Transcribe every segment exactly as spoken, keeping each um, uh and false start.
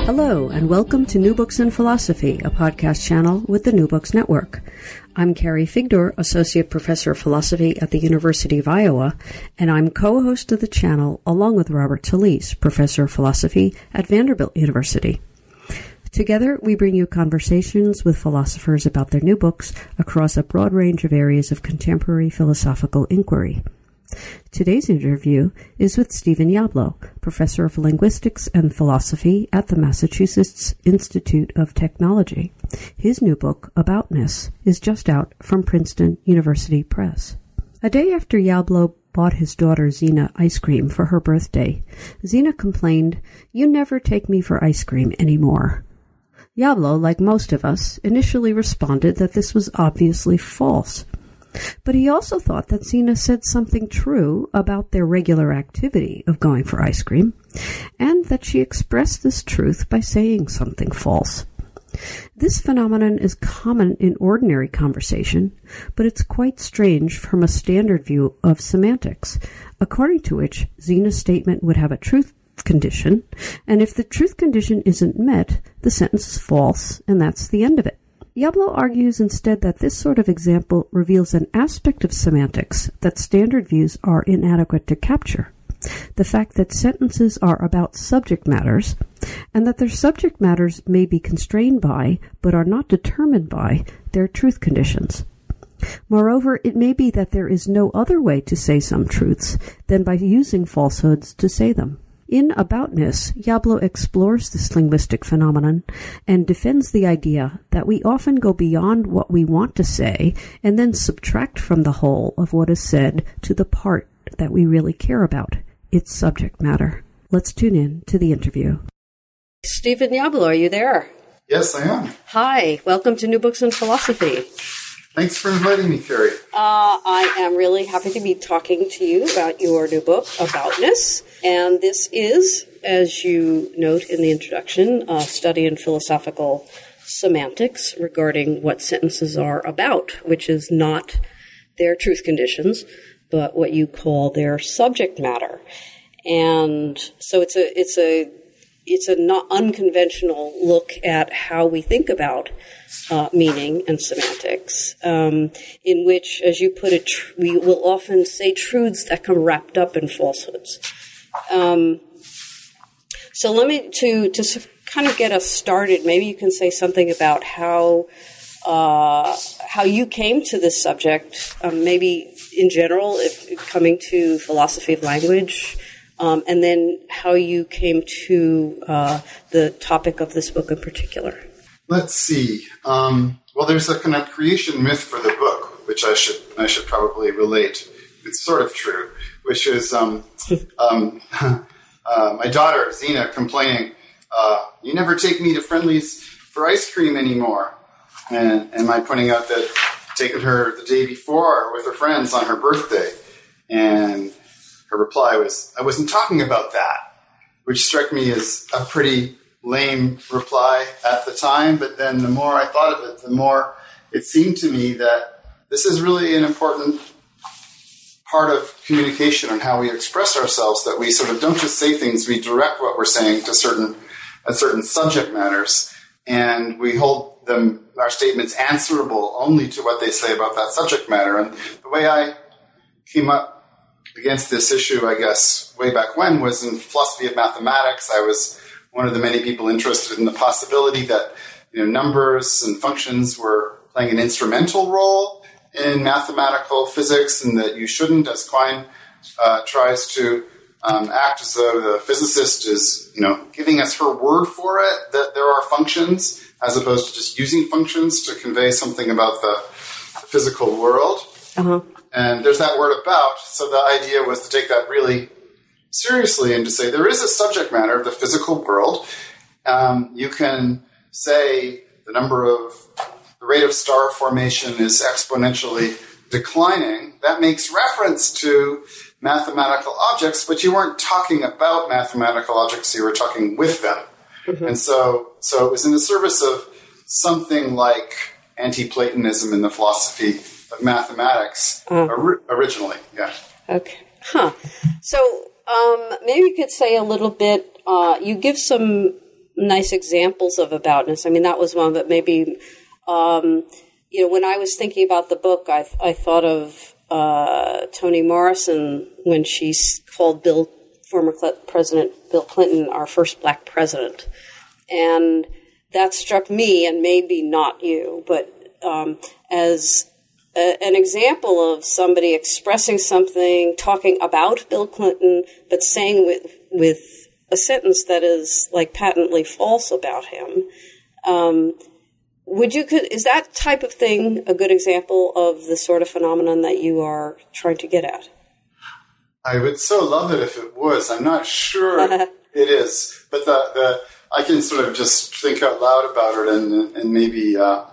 Hello, and welcome to New Books in Philosophy, a podcast channel with the New Books Network. I'm Carrie Figdor, Associate Professor of Philosophy at the University of Iowa, and I'm co-host of the channel along with Robert Talisse, Professor of Philosophy at Vanderbilt University. Together, we bring you conversations with philosophers about their new books across a broad range of areas of contemporary philosophical inquiry. Today's interview is with Stephen Yablo, Professor of Linguistics and Philosophy at the Massachusetts Institute of Technology. His new book, Aboutness, is just out from Princeton University Press. A day after Yablo bought his daughter Zina ice cream for her birthday, Zina complained, "You never take me for ice cream anymore." Yablo, like most of us, initially responded that this was obviously false. But he also thought that Zina said something true about their regular activity of going for ice cream, and that she expressed this truth by saying something false. This phenomenon is common in ordinary conversation, but it's quite strange from a standard view of semantics, according to which Zina's statement would have a truth condition, and if the truth condition isn't met, the sentence is false, and that's the end of it. Yablo argues instead that this sort of example reveals an aspect of semantics that standard views are inadequate to capture. The fact that sentences are about subject matters, and that their subject matters may be constrained by, but are not determined by, their truth conditions. Moreover, it may be that there is no other way to say some truths than by using falsehoods to say them. In Aboutness, Yablo explores this linguistic phenomenon and defends the idea that we often go beyond what we want to say and then subtract from the whole of what is said to the part that we really care about, its subject matter. Let's tune in to the interview. Stephen Yablo, are you there? Yes, I am. Hi, welcome to New Books in Philosophy. Thanks for inviting me, Carrie. Uh, I am really happy to be talking to you about your new book, Aboutness. And this is, as you note in the introduction, a study in philosophical semantics regarding what sentences are about, which is not their truth conditions, but what you call their subject matter. And so it's a it's a it's a not unconventional look at how we think about uh, meaning and semantics, um, in which, as you put it, tr- we will often say truths that come wrapped up in falsehoods. Um, so let me, to, to kind of get us started, maybe you can say something about how, uh, how you came to this subject, um, maybe in general, if coming to philosophy of language, um, and then how you came to, uh, the topic of this book in particular. Let's see. Um, well, there's a kind of creation myth for the book, which I should, I should probably relate. It's sort of true, which is, um, um, uh, my daughter, Zina, complaining, uh, you never take me to Friendly's for ice cream anymore. And, and my pointing out that I'd taken her the day before with her friends on her birthday. And her reply was, I wasn't talking about that, which struck me as a pretty lame reply at the time. But then the more I thought of it, the more it seemed to me that this is really an important part of communication and how we express ourselves, that we sort of don't just say things, we direct what we're saying to certain uh, certain subject matters, and we hold them, our statements, answerable only to what they say about that subject matter. And the way I came up against this issue, I guess, way back when, was in philosophy of mathematics. I was one of the many people interested in the possibility that, you know, numbers and functions were playing an instrumental role in mathematical physics, and that you shouldn't, as Quine uh, tries to um, act as though the physicist is, you know, giving us her word for it, that there are functions, as opposed to just using functions to convey something about the, the physical world. Uh-huh. And there's that word about, so the idea was to take that really seriously and to say there is a subject matter of the physical world. Um, you can say the number of the rate of star formation is exponentially declining. That makes reference to mathematical objects, but you weren't talking about mathematical objects, you were talking with them. Mm-hmm. And so so it was in the service of something like anti-Platonism in the philosophy of mathematics uh. or, originally. Yeah. Okay. Huh. So um, maybe you could say a little bit, uh, you give some nice examples of aboutness. I mean, that was one, but maybe, um, you know, when I was thinking about the book, I, I thought of uh, Toni Morrison when she called Bill, former President Bill Clinton, our first black president. And that struck me, and maybe not you, but um, as a, an example of somebody expressing something, talking about Bill Clinton, but saying with with a sentence that is like patently false about him. Um, would you could is that type of thing a good example of the sort of phenomenon that you are trying to get at? I would so love it if it was. I'm not sure it is, but the the I can sort of just think out loud about it and and maybe. Uh,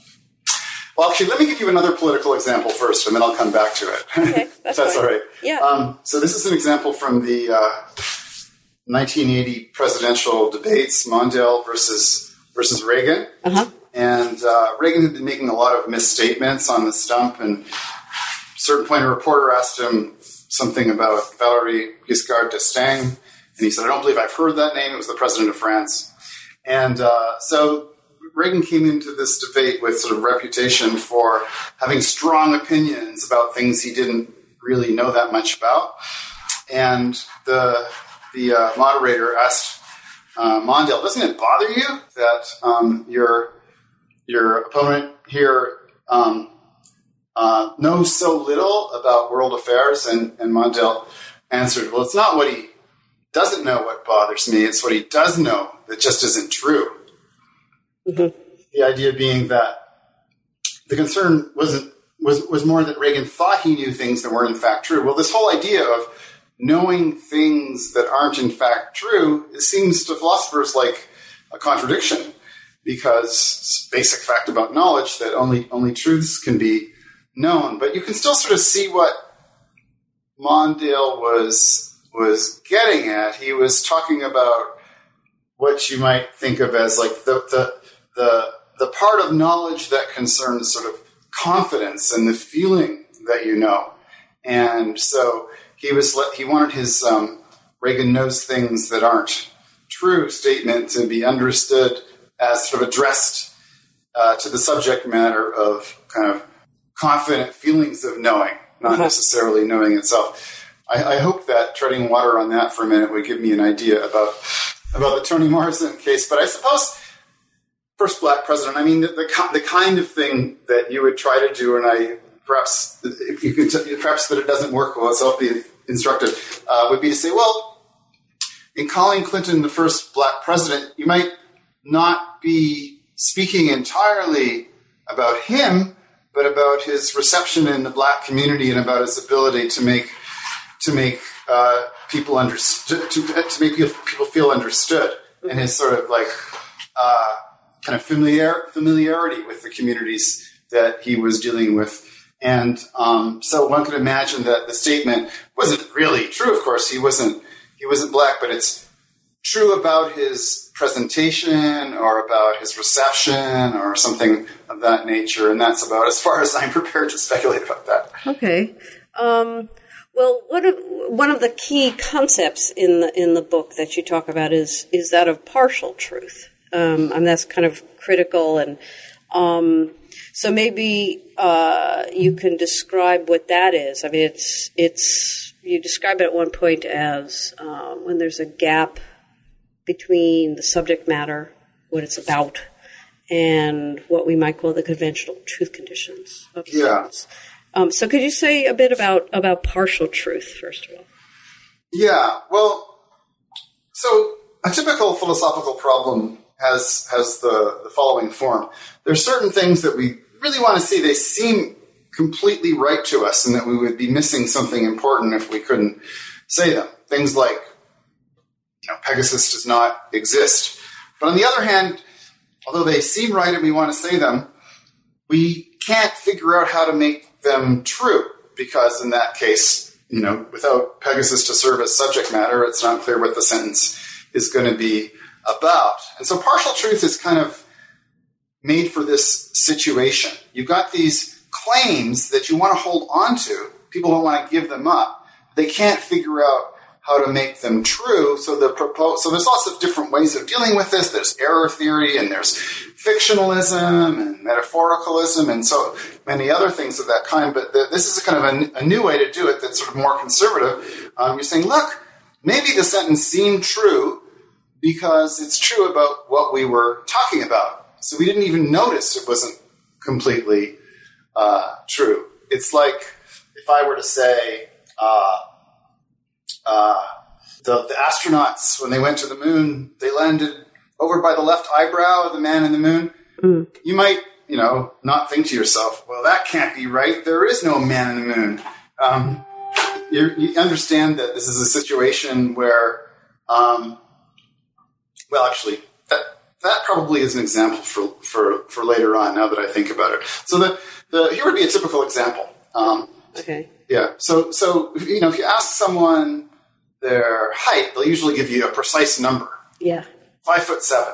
well, actually, let me give you another political example first, and then I'll come back to it. Okay, that's, that's all right. Yeah. Um, so this is an example from the uh, nineteen eighty presidential debates, Mondale versus versus Reagan. Uh-huh. And uh, Reagan had been making a lot of misstatements on the stump, and at a certain point a reporter asked him something about Valéry Giscard d'Estaing, and he said, I don't believe I've heard that name. It was the president of France. And uh, so Reagan came into this debate with sort of reputation for having strong opinions about things he didn't really know that much about. And the the uh, moderator asked uh, Mondale, doesn't it bother you that um, your your opponent here um, uh, knows so little about world affairs? And, and Mondale answered, well, it's not what he doesn't know what bothers me, it's what he does know that just isn't true. Mm-hmm. The idea being that the concern wasn't was was more that Reagan thought he knew things that weren't in fact true. Well, this whole idea of knowing things that aren't in fact true, it seems to philosophers like a contradiction, because it's a basic fact about knowledge that only only truths can be known. But you can still sort of see what Mondale was was getting at. He was talking about what you might think of as like the the the, the part of knowledge that concerns sort of confidence and the feeling that you know. And so he was he wanted his um, Reagan knows things that aren't true statement to be understood as sort of addressed uh, to the subject matter of kind of confident feelings of knowing, not necessarily knowing itself. I, I hope that treading water on that for a minute would give me an idea about about the Toni Morrison case. But I suppose first black president, I mean, the, the, the kind of thing that you would try to do, and I perhaps if you could t- perhaps that it doesn't work well, itself be instructive, uh, would be to say, well, in calling Clinton the first black president, you might not be speaking entirely about him, but about his reception in the black community and about his ability to make to make uh, people understood, to, to make people feel understood, mm-hmm. and his sort of like uh, kind of familiar familiarity with the communities that he was dealing with. And um, so one could imagine that the statement wasn't really true. Of course, he wasn't he wasn't black, but it's true about his presentation or about his reception or something of that nature. And that's about as far as I'm prepared to speculate about that. Okay. Um, well, one of one of the key concepts in the in the book that you talk about is is that of partial truth, um, and that's kind of critical. And um, so maybe uh, you can describe what that is. I mean, it's it's you describe it at one point as uh, when there's a gap between the subject matter, what it's about, and what we might call the conventional truth conditions of yeah. science. Um, so could you say a bit about, about partial truth, first of all? Yeah, well, so a typical philosophical problem has has the, the following form. There's certain things that we really want to see. They seem completely right to us, and that we would be missing something important if we couldn't say them. Things like, you know, Pegasus does not exist. But on the other hand, although they seem right and we want to say them, we can't figure out how to make them true, because in that case, you know, without Pegasus to serve as subject matter, it's not clear what the sentence is going to be about. And so partial truth is kind of made for this situation. You've got these claims that you want to hold on to. People don't want to give them up. They can't figure out how to make them true. So the propose, so there's lots of different ways of dealing with this. There's error theory, and there's fictionalism and metaphoricalism, and so many other things of that kind. But the, this is a kind of a, a new way to do it that's sort of more conservative. Um, you're saying, look, maybe the sentence seemed true because it's true about what we were talking about. So we didn't even notice it wasn't completely uh, true. It's like if I were to say, uh, uh, the, the astronauts, when they went to the moon, they landed over by the left eyebrow of the man in the moon. Mm. You might, you know, not think to yourself, well, that can't be right. There is no man in the moon. Um, you, you understand that this is a situation where, um, well, actually, that that probably is an example for, for, for later on, now that I think about it. So the, the here would be a typical example. Um, okay. Yeah. So, so, you know, if you ask someone their height, they'll usually give you a precise number. Yeah. Five foot seven.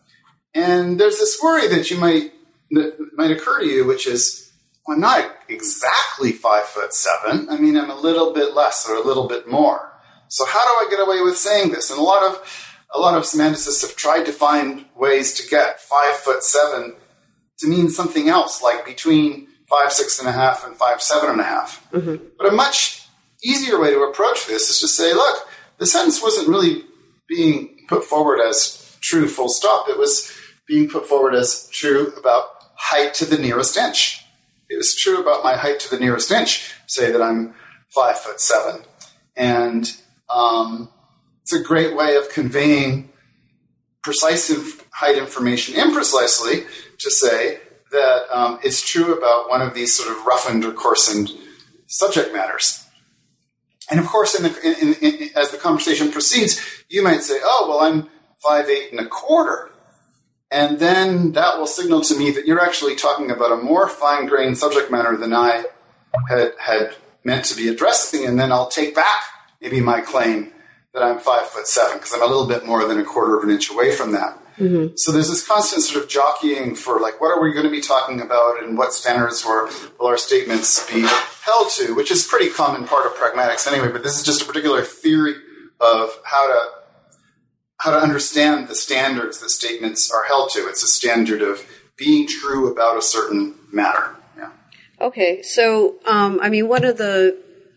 And there's this worry that you might, that might occur to you, which is, well, I'm not exactly five foot seven. I mean, I'm a little bit less or a little bit more. So how do I get away with saying this? And a lot of, a lot of semanticists have tried to find ways to get five foot seven to mean something else, like between five, six and a half and five, seven and a half. Mm-hmm. But a much easier way to approach this is to say, look, the sentence wasn't really being put forward as true full stop. It was being put forward as true about height to the nearest inch. It was true about my height to the nearest inch, say that I'm five foot seven. And um, it's a great way of conveying precise inf- height information imprecisely to say that um, it's true about one of these sort of roughened or coarsened subject matters. And of course, in the, in, in, in, as the conversation proceeds, you might say, oh, well, I'm five, eight and a quarter. And then that will signal to me that you're actually talking about a more fine-grained subject matter than I had, had meant to be addressing. And then I'll take back maybe my claim that I'm five foot seven, because I'm a little bit more than a quarter of an inch away from that. Mm-hmm. So there's this constant sort of jockeying for, like, what are we going to be talking about and what standards will our statements be held to, which is a pretty common part of pragmatics anyway, but this is just a particular theory of how to how to understand the standards that statements are held to. It's a standard of being true about a certain matter. Yeah. Okay, so, um, I mean, one of the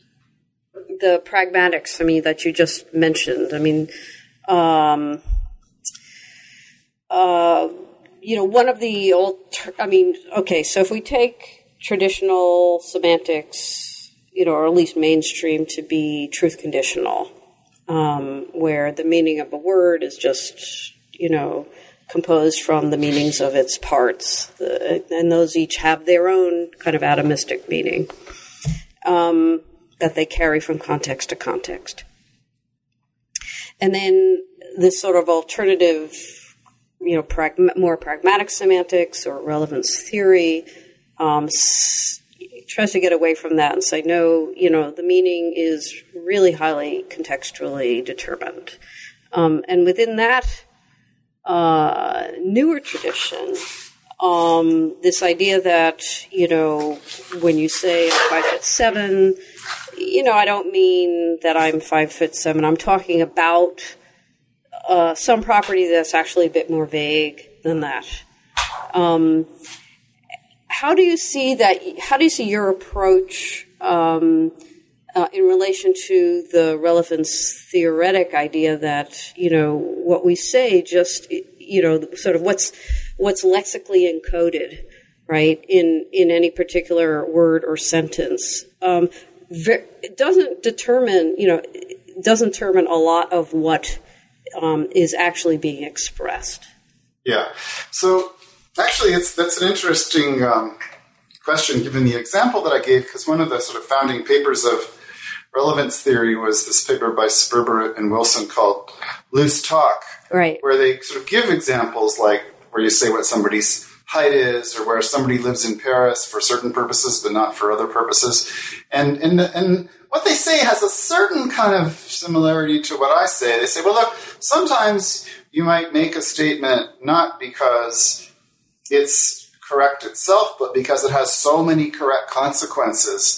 the pragmatics, I mean, that you just mentioned, I mean, um, uh, you know, one of the old, I mean, okay, so if we take traditional semantics, you know, or at least mainstream to be truth conditional, um, where the meaning of a word is just, you know, composed from the meanings of its parts, the, and those each have their own kind of atomistic meaning um, that they carry from context to context. And then this sort of alternative, you know, pragma- more pragmatic semantics or relevance theory um, s- tries to get away from that and say, no, you know, the meaning is really highly contextually determined. Um, and within that uh, newer tradition, um, this idea that, you know, when you say I'm five foot seven, you know, I don't mean that I'm five foot seven. I'm talking about uh, some property that's actually a bit more vague than that. Um, how do you see that? How do you see your approach um, uh, in relation to the relevance theoretic idea that, you know, what we say just, you know, sort of what's what's lexically encoded, right, in in any particular word or sentence? Um, it doesn't determine, you know, it doesn't determine a lot of what um, is actually being expressed. Yeah. So actually, it's that's an interesting um, question, given the example that I gave, because one of the sort of founding papers of relevance theory was this paper by Sperber and Wilson called Loose Talk, right, where they sort of give examples like where you say what somebody's height is, or where somebody lives in Paris for certain purposes but not for other purposes. And, and, and what they say has a certain kind of similarity to what I say. They say, well, look, sometimes you might make a statement not because it's correct itself, but because it has so many correct consequences.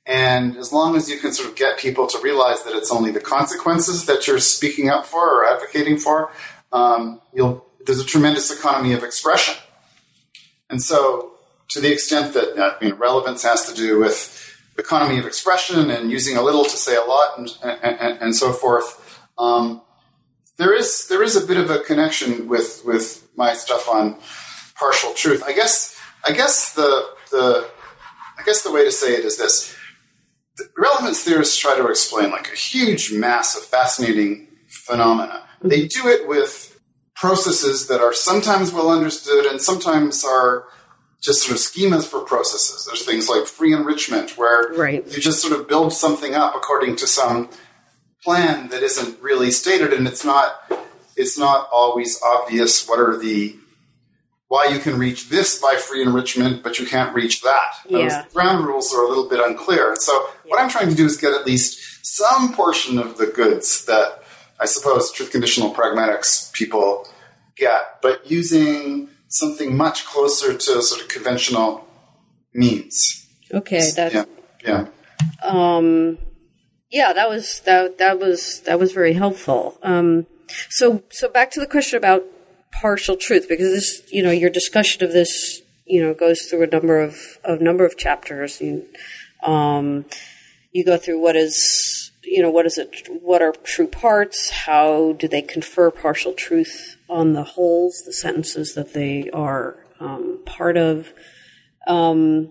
And as long as you can sort of get people to realize that it's only the consequences that you're speaking up for or advocating for, um, you'll, there's a tremendous economy of expression. And so to the extent that uh, you know, relevance has to do with economy of expression and using a little to say a lot and, and, and so forth, um, there is there is a bit of a connection with, with my stuff on partial truth. I guess I guess the the I guess the way to say it is this. The relevance theorists try to explain like a huge mass of fascinating phenomena. Mm-hmm. They do it with processes that are sometimes well understood and sometimes are just sort of schemas for processes. There's things like free enrichment, where right. you just sort of build something up according to some plan that isn't really stated, and it's not it's not always obvious what are the why you can reach this by free enrichment, but you can't reach that. Yeah. Those ground rules are a little bit unclear. And so yeah. what I'm trying to do is get at least some portion of the goods that I suppose truth conditional pragmatics people get, but using something much closer to sort of conventional means. Okay, that's yeah, yeah. Um, yeah, that was that that was that was very helpful. Um, so so back to the question about partial truth, because this, you know, your discussion of this, you know, goes through a number of a number of chapters. You, um, you go through what is, you know, what is it? What are true parts? How do they confer partial truth on the wholes, the sentences that they are um, part of? Um,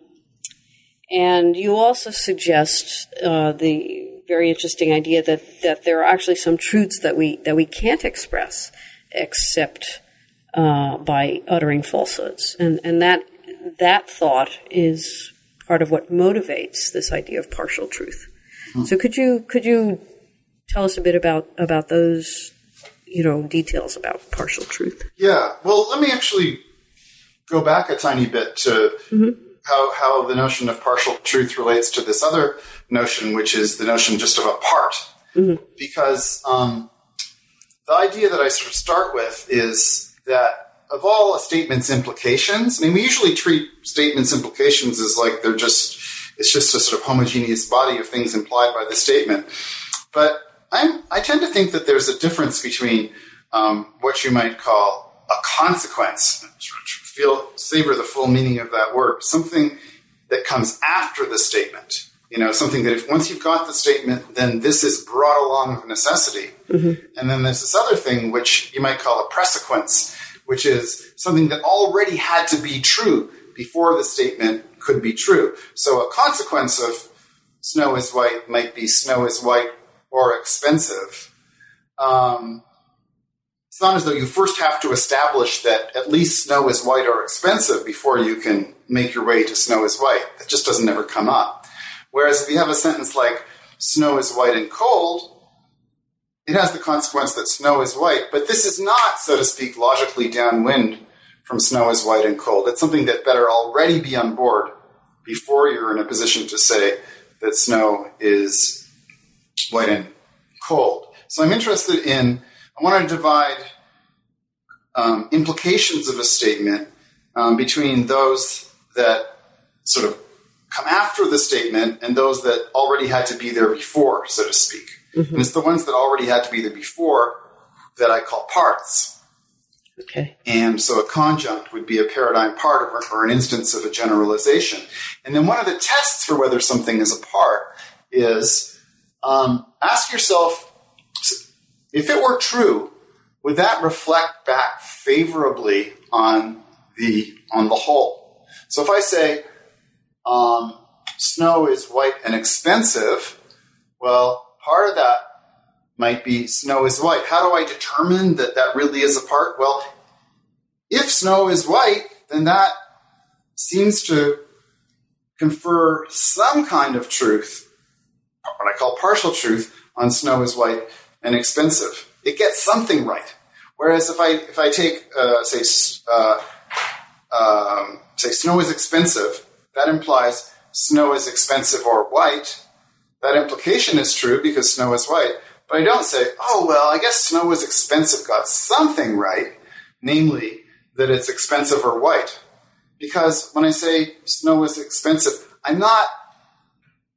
and you also suggest uh, the very interesting idea that that there are actually some truths that we that we can't express except Uh, by uttering falsehoods, and and that that thought is part of what motivates this idea of partial truth. Hmm. So could you could you tell us a bit about about those, you know, details about partial truth? Yeah. Well, let me actually go back a tiny bit to mm-hmm. how how the notion of partial truth relates to this other notion, which is the notion just of a part, mm-hmm. because um, the idea that I sort of start with is that of all a statement's implications, I mean, we usually treat statements' implications as like they're just, it's just a sort of homogeneous body of things implied by the statement. But I'm, I tend to think that there's a difference between um, what you might call a consequence, feel, savor the full meaning of that word, something that comes after the statement. You know, something that if once you've got the statement, then this is brought along of necessity. Mm-hmm. And then there's this other thing, which you might call a presequence, which is something that already had to be true before the statement could be true. So a consequence of snow is white might be snow is white or expensive. Um, it's not as though you first have to establish that at least snow is white or expensive before you can make your way to snow is white. That just doesn't ever come up. Whereas if you have a sentence like, snow is white and cold, it has the consequence that snow is white. But this is not, so to speak, logically downwind from snow is white and cold. It's something that better already be on board before you're in a position to say that snow is white and cold. So I'm interested in, I want to divide um, implications of a statement um, between those that sort of come after the statement and those that already had to be there before, so to speak. Mm-hmm. And it's the ones that already had to be there before that I call parts. Okay. And so a conjunct would be a paradigm part or, or an instance of a generalization. And then one of the tests for whether something is a part is um, ask yourself, if it were true, would that reflect back favorably on the on the whole? So if I say, Um, snow is white and expensive, well, part of that might be snow is white. How do I determine that that really is a part? Well, if snow is white, then that seems to confer some kind of truth, what I call partial truth, on snow is white and expensive. It gets something right. Whereas if I if I take, uh, say, uh, um, say snow is expensive, that implies snow is expensive or white. That implication is true because snow is white. But I don't say, oh, well, I guess snow is expensive got something right, namely that it's expensive or white. Because when I say snow is expensive, I'm not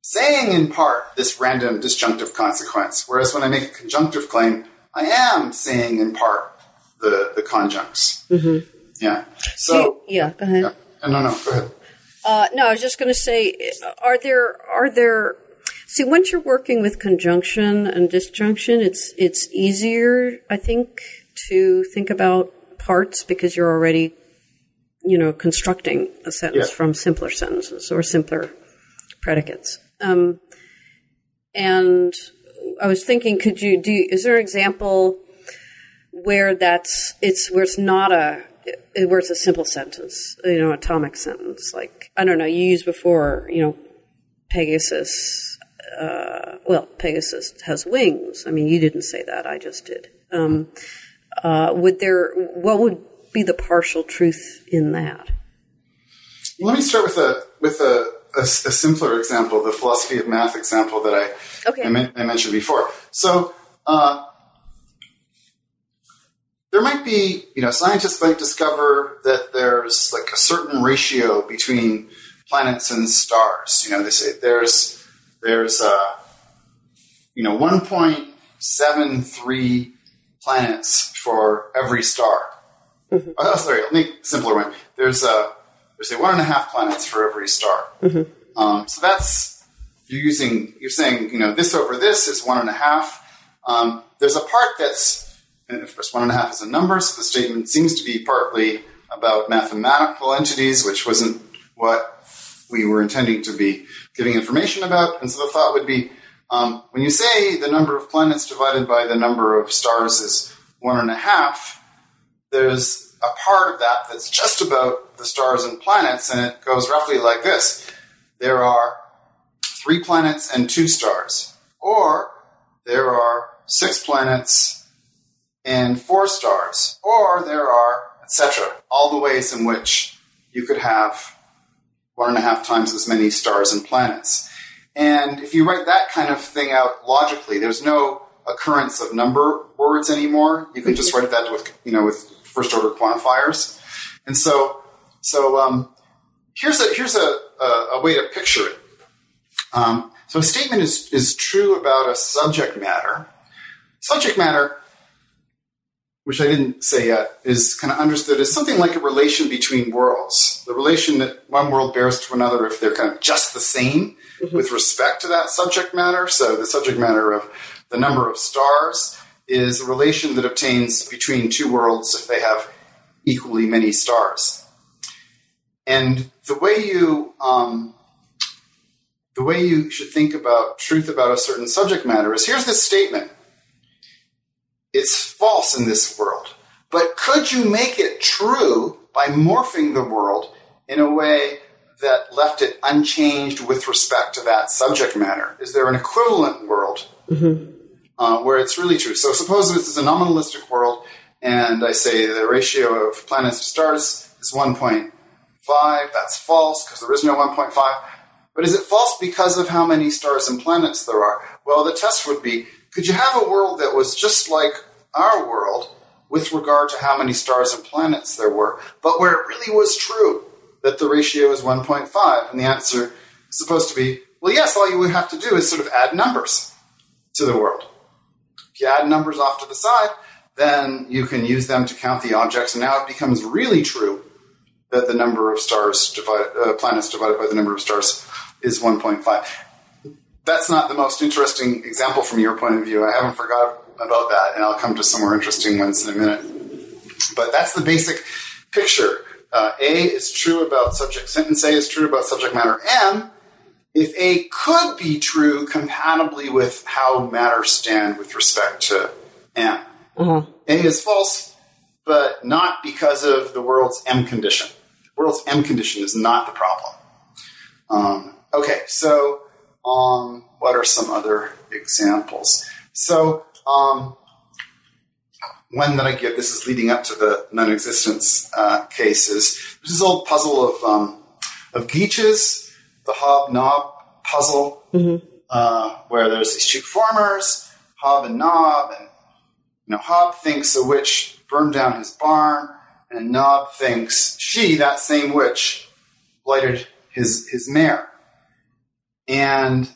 saying in part this random disjunctive consequence, whereas when I make a conjunctive claim, I am saying in part the, the conjuncts. Mm-hmm. Yeah. So yeah, go ahead. Yeah. No, no, go ahead. Uh, no, I was just going to say, are there are there? See, once you're working with conjunction and disjunction, it's it's easier, I think, to think about parts because you're already, you know, constructing a sentence yeah. from simpler sentences or simpler predicates. Um, and I was thinking, could you do? Is there an example where that's it's where it's not a where it's a simple sentence, you know, atomic sentence? Like, I don't know, you used before, you know, Pegasus. Uh, well, Pegasus has wings. I mean, you didn't say that; I just did. Um, uh, would there? What would be the partial truth in that? Well, let me start with a with a, a, a simpler example, the philosophy of math example that I okay. I, men- I mentioned before. So uh, there might be, you know, scientists might discover that there's like a certain ratio between planets and stars. You know, they say there's there's uh, you know one point seven three planets for every star. Mm-hmm. Oh, sorry, I'll make a simpler one. There's a There's a one and a half planets for every star. Mm-hmm. Um, so that's, you're using, you're saying, you know, this over this is one and a half. Um, there's a part that's, and of course, one and a half is a number, so the statement seems to be partly about mathematical entities, which wasn't what we were intending to be giving information about. And so the thought would be, um, when you say the number of planets divided by the number of stars is one and a half, there's a part of that that's just about the stars and planets, and it goes roughly like this. There are three planets and two stars, or there are six planets and four stars, or there are, et cetera, all the ways in which you could have one and a half times as many stars and planets. And if you write that kind of thing out logically, there's no occurrence of number words anymore. You can just write that with, you know, with first order quantifiers. And so, so um, here's a here's a, a, a way to picture it. Um, so a statement is is true about a subject matter. Subject matter, which I didn't say yet, is kind of understood as something like a relation between worlds. The relation that one world bears to another if they're kind of just the same mm-hmm. with respect to that subject matter. So the subject matter of the number of stars is a relation that obtains between two worlds if they have equally many stars. And the way you um, the way you should think about truth about a certain subject matter is, here's this statement. It's false in this world. But could you make it true by morphing the world in a way that left it unchanged with respect to that subject matter? Is there an equivalent world mm-hmm. uh, where it's really true? So suppose this is a nominalistic world, and I say the ratio of planets to stars is one point five. That's false because there is no one point five. But is it false because of how many stars and planets there are? Well, the test would be, could you have a world that was just like our world with regard to how many stars and planets there were, but where it really was true that the ratio is one point five? And the answer is supposed to be, well, yes, all you would have to do is sort of add numbers to the world. If you add numbers off to the side, then you can use them to count the objects, and now it becomes really true that the number of stars divided, uh, planets divided by the number of stars is one point five. That's not the most interesting example from your point of view. I haven't forgot about that, and I'll come to some more interesting ones in a minute. But that's the basic picture. Uh, A is true about subject, sentence A is true about subject matter M if A could be true compatibly with how matters stand with respect to M. Uh-huh. A is false, but not because of the world's M condition. The world's M condition is not the problem. Um, okay, so um, what are some other examples? So um, one that I give, this is leading up to the non-existence uh, cases. There's this old puzzle of um, of Geach's, the Hob-Nob puzzle, mm-hmm. uh, where there's these two farmers, Hob and Nob, and you know, Hob thinks a witch burned down his barn, and Nob thinks she, that same witch, blighted his his mare. And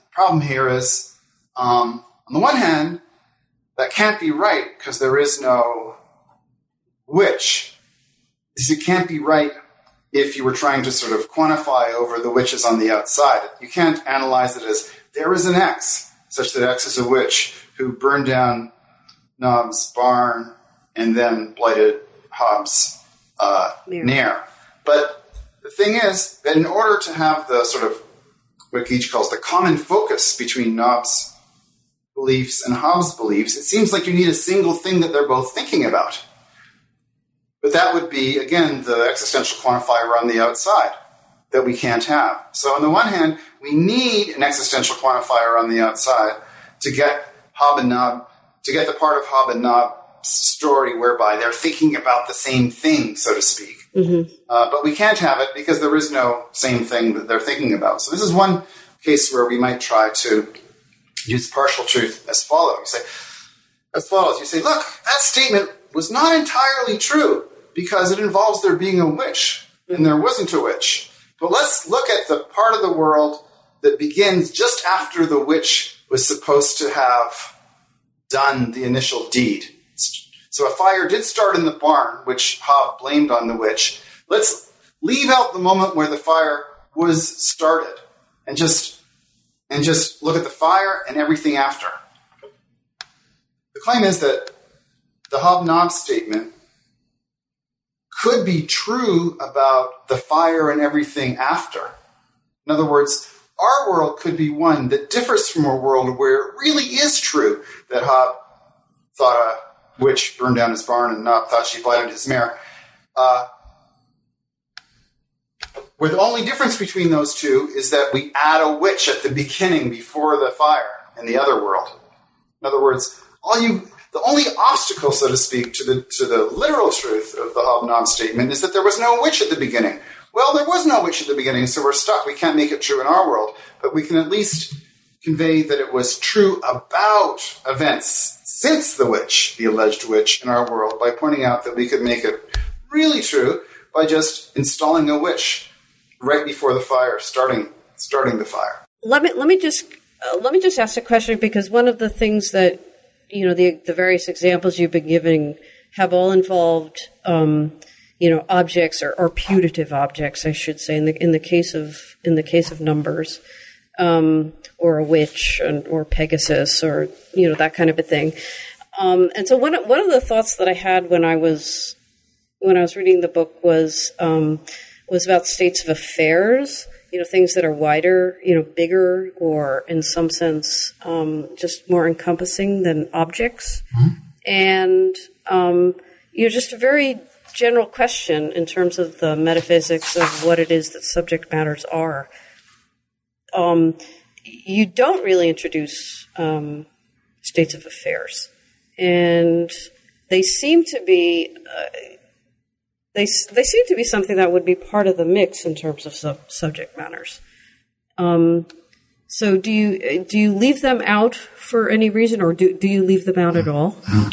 problem here is, um, on the one hand, that can't be right because there is no which. It can't be right if you were trying to sort of quantify over the witches on the outside. You can't analyze it as there is an X, such that X is a witch who burned down Nobb's barn and then blighted Hobbs' uh, Nair. But the thing is that in order to have the sort of what Geach calls the common focus between Nobb's beliefs and Hobbes' beliefs, it seems like you need a single thing that they're both thinking about. But that would be, again, the existential quantifier on the outside that we can't have. So on the one hand, we need an existential quantifier on the outside to get Hobbes and Nob, to get the part of Hobbes and Nobb's story whereby they're thinking about the same thing, so to speak. Mm-hmm. Uh, but we can't have it because there is no same thing that they're thinking about. So this is one case where we might try to use partial truth as follows. You say, as follows. You say, look, that statement was not entirely true because it involves there being a witch, and there wasn't a witch. But let's look at the part of the world that begins just after the witch was supposed to have done the initial deed. So a fire did start in the barn, which Hobbes blamed on the witch. Let's leave out the moment where the fire was started and just and just look at the fire and everything after. The claim is that the Hobbes-Nobbs statement could be true about the fire and everything after. In other words, our world could be one that differs from a world where it really is true that Hobbes thought a witch burned down his barn and Nob thought she blighted his mare. Uh, where the only difference between those two is that we add a witch at the beginning before the fire in the other world. In other words, all you... The only obstacle, so to speak, to the to the literal truth of the Hobbes-Nobbs statement is that there was no witch at the beginning. Well, there was no witch at the beginning, so we're stuck. We can't make it true in our world, but we can at least convey that it was true about events since the witch, the alleged witch, in our world, by pointing out that we could make it really true by just installing a witch right before the fire, starting starting the fire. Let me let me just uh, let me just ask a question, because one of the things that you know, the the various examples you've been giving have all involved, um, you know, objects or, or putative objects, I should say. In the in the case of in the case of numbers, um, or a witch, and, or Pegasus, or you know that kind of a thing. Um, and so one one of the thoughts that I had when I was when I was reading the book was um, was about states of affairs. You know, things that are wider, you know, bigger, or in some sense, um, just more encompassing than objects. Mm-hmm. And, um, you know, just a very general question in terms of the metaphysics of what it is that subject matters are. Um, you don't really introduce um, states of affairs. And they seem to be... Uh, They they seem to be something that would be part of the mix in terms of sub- subject matters. Um, so do you do you leave them out for any reason, or do do you leave them out at all?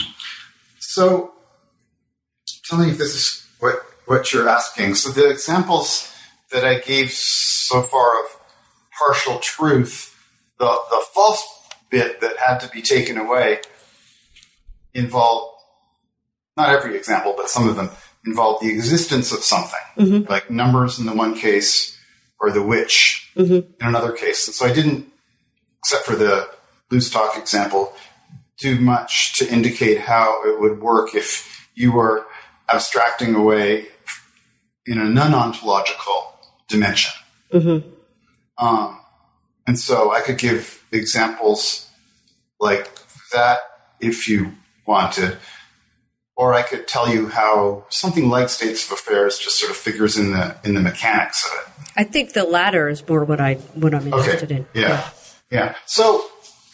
So tell me if this is what what you're asking. So the examples that I gave so far of partial truth, the the false bit that had to be taken away involved, not every example, but some of them, involved the existence of something, mm-hmm. like numbers in the one case, or the witch mm-hmm. in another case. And so I didn't, except for the loose talk example, do much to indicate how it would work if you were abstracting away in a non-ontological dimension. Mm-hmm. Um, and so I could give examples like that if you wanted. Or I could tell you how something like states of affairs just sort of figures in the in the mechanics of it. I think the latter is more what I what I'm interested okay. in. Yeah. yeah, yeah. So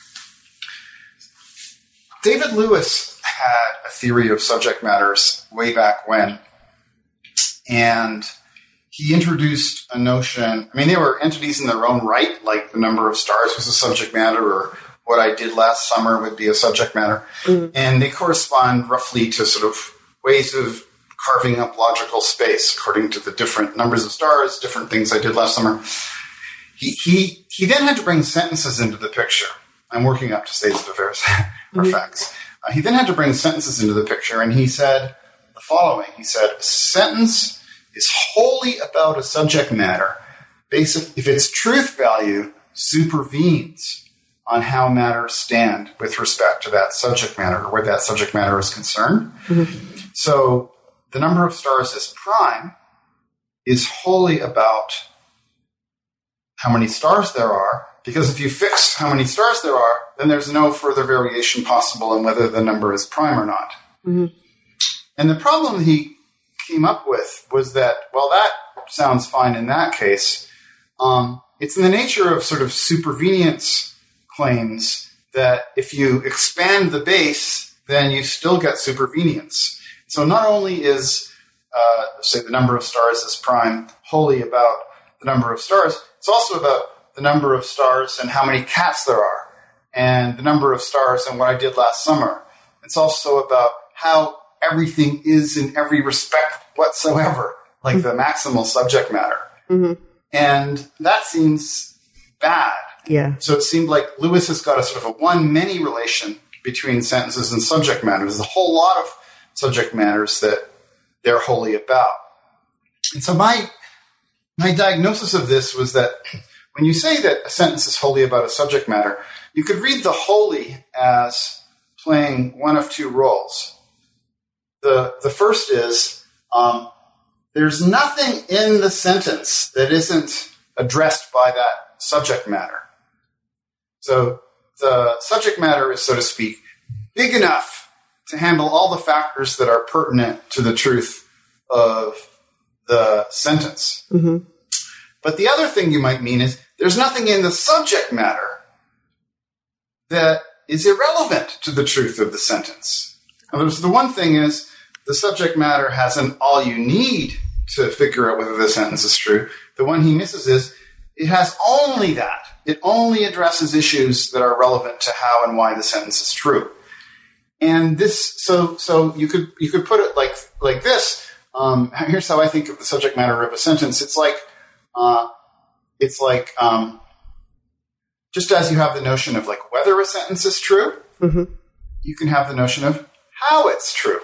David Lewis had a theory of subject matters way back when, and he introduced a notion. I mean, they were entities in their own right, like the number of stars was a subject matter, or what I did last summer would be a subject matter. Mm-hmm. And they correspond roughly to sort of ways of carving up logical space according to the different numbers of stars, different things I did last summer. he, he, he then had to bring sentences into the picture. I'm working up to states of affairs or mm-hmm. facts. Uh, he then had to bring sentences into the picture, and he said the following. He said, a sentence is wholly about a subject matter basic if its truth value supervenes on how matters stand with respect to that subject matter or where that subject matter is concerned. Mm-hmm. So the number of stars is prime is wholly about how many stars there are, because if you fix how many stars there are, then there's no further variation possible in whether the number is prime or not. Mm-hmm. And the problem he came up with was that, well, that sounds fine in that case. Um, it's in the nature of sort of supervenience claims that if you expand the base, then you still get supervenience. So not only is, uh, say, the number of stars is prime wholly about the number of stars, it's also about the number of stars and how many cats there are, and the number of stars and what I did last summer. It's also about how everything is in every respect whatsoever, like mm-hmm. the maximal subject matter. Mm-hmm. And that seems bad. Yeah. So it seemed like Lewis has got a sort of a one-many relation between sentences and subject matter. There's a whole lot of subject matters that they're wholly about. And so my my diagnosis of this was that when you say that a sentence is wholly about a subject matter, you could read the wholly as playing one of two roles. The, the first is um, there's nothing in the sentence that isn't addressed by that subject matter. So the subject matter is, so to speak, big enough to handle all the factors that are pertinent to the truth of the sentence. Mm-hmm. But the other thing you might mean is there's nothing in the subject matter that is irrelevant to the truth of the sentence. In other words, the one thing is the subject matter hasn't all you need to figure out whether the sentence is true. The one he misses is it has only that. It only addresses issues that are relevant to how and why the sentence is true. And this, so so you could you could put it like like this. Um, here's how I think of the subject matter of a sentence. It's like uh, it's like um, just as you have the notion of like whether a sentence is true, mm-hmm. you can have the notion of how it's true.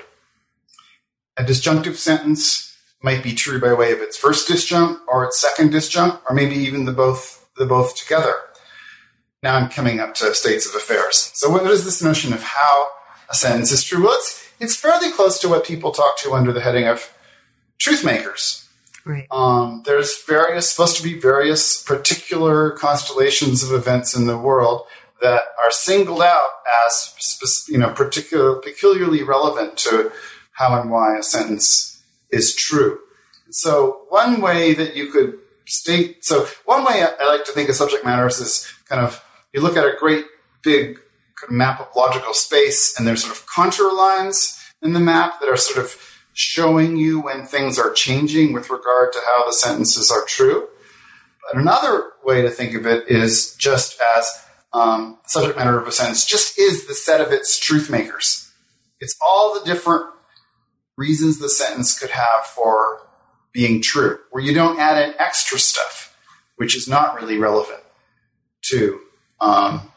A disjunctive sentence might be true by way of its first disjunct or its second disjunct, or maybe even the both the both together. Now I'm coming up to states of affairs. So what is this notion of how a sentence is true? Well, it's, it's fairly close to what people talk to under the heading of truth makers. Right. Um, there's various, supposed to be various particular constellations of events in the world that are singled out as, you know, particular, peculiarly relevant to how and why a sentence is true. So one way that you could state, so one way I, I like to think of subject matters is kind of, you look at a great big map of logical space, and there's sort of contour lines in the map that are sort of showing you when things are changing with regard to how the sentences are true. But another way to think of it is just as um, the subject matter of a sentence just is the set of its truth makers. It's all the different reasons the sentence could have for being true, where you don't add in extra stuff, which is not really relevant to. Um,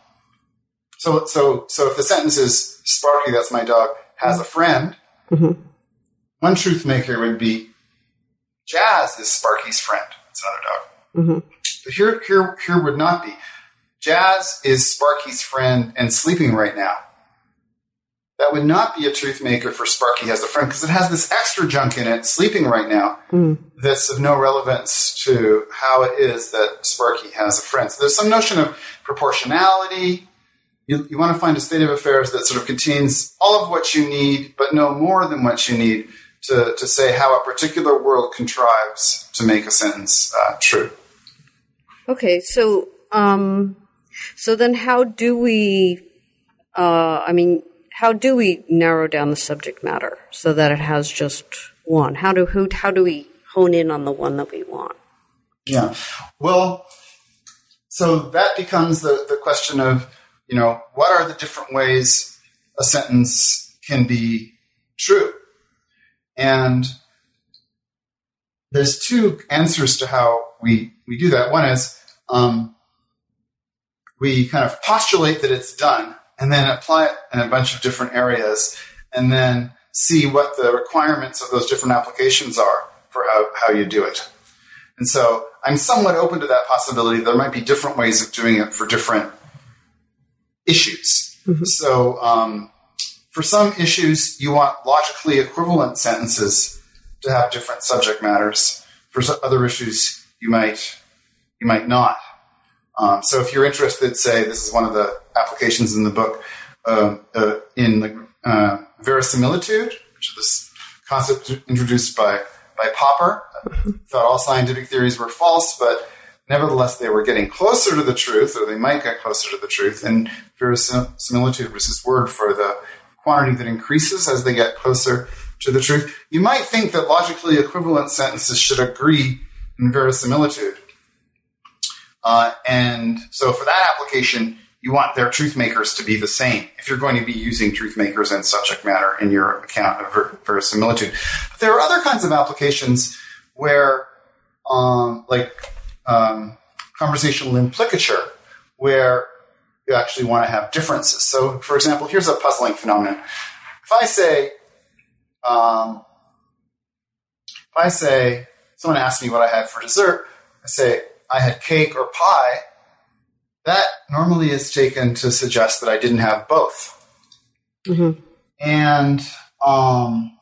so, so, so if the sentence is Sparky, that's my dog, has a friend, mm-hmm. one truth maker would be Jazz is Sparky's friend. It's another dog. Mm-hmm. But here, here, here would not be. Jazz is Sparky's friend and sleeping right now. That would not be a truth maker for Sparky has a friend, because it has this extra junk in it, sleeping right now, mm. that's of no relevance to how it is that Sparky has a friend. So there's some notion of proportionality. You, you want to find a state of affairs that sort of contains all of what you need, but no more than what you need to, to say how a particular world contrives to make a sentence uh, true. Okay, so um, so then how do we, uh, I mean, how do we narrow down the subject matter so that it has just one? How do who, how do we hone in on the one that we want? Yeah, well, so that becomes the, the question of, you know, what are the different ways a sentence can be true? And there's two answers to how we, we do that. One is um, we kind of postulate that it's done and then apply it in a bunch of different areas and then see what the requirements of those different applications are for how, how you do it. And so I'm somewhat open to that possibility. There might be different ways of doing it for different issues. Mm-hmm. So um, for some issues, you want logically equivalent sentences to have different subject matters. For other issues, you might you might not. Um, so if you're interested, say, this is one of the applications in the book, uh, uh, in the uh, verisimilitude, which is this concept introduced by, by Popper. Thought all scientific theories were false, but nevertheless they were getting closer to the truth, or they might get closer to the truth. And verisimilitude was his word for the quantity that increases as they get closer to the truth. You might think that logically equivalent sentences should agree in verisimilitude. Uh, and so for that application, you want their truth makers to be the same if you're going to be using truth makers and subject matter in your account of ver- verisimilitude. But there are other kinds of applications where, um, like um, conversational implicature, where you actually want to have differences. So, for example, here's a puzzling phenomenon. If I say, um, if I say, someone asks me what I had for dessert, I say, I had cake or pie, that normally is taken to suggest that I didn't have both. Mm-hmm. And um,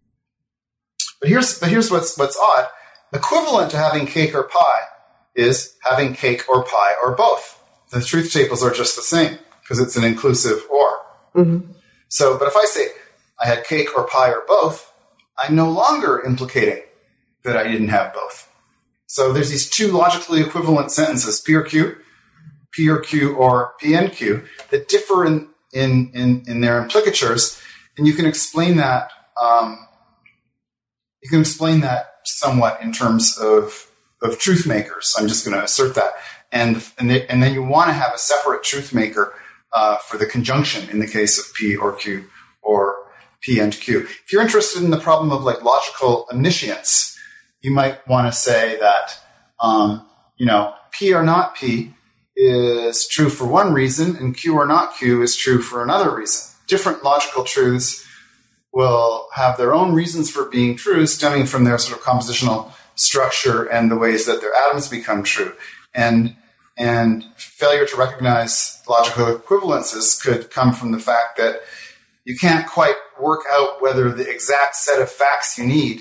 but here's but here's what's what's odd. Equivalent to having cake or pie is having cake or pie or both. The truth tables are just the same because it's an inclusive or. Mm-hmm. So, but if I say I had cake or pie or both, I'm no longer implicating that I didn't have both. So there's these two logically equivalent sentences, P or Q, P or Q or P and Q, that differ in, in, in, in their implicatures, and you can explain that um, you can explain that somewhat in terms of of truth makers. I'm just going to assert that, and and, they, and then you want to have a separate truth maker uh, for the conjunction in the case of P or Q or P and Q. If you're interested in the problem of like logical omniscience, you might want to say that, um, you know, P or not P is true for one reason and Q or not Q is true for another reason. Different logical truths will have their own reasons for being true stemming from their sort of compositional structure and the ways that their atoms become true. And, and failure to recognize logical equivalences could come from the fact that you can't quite work out whether the exact set of facts you need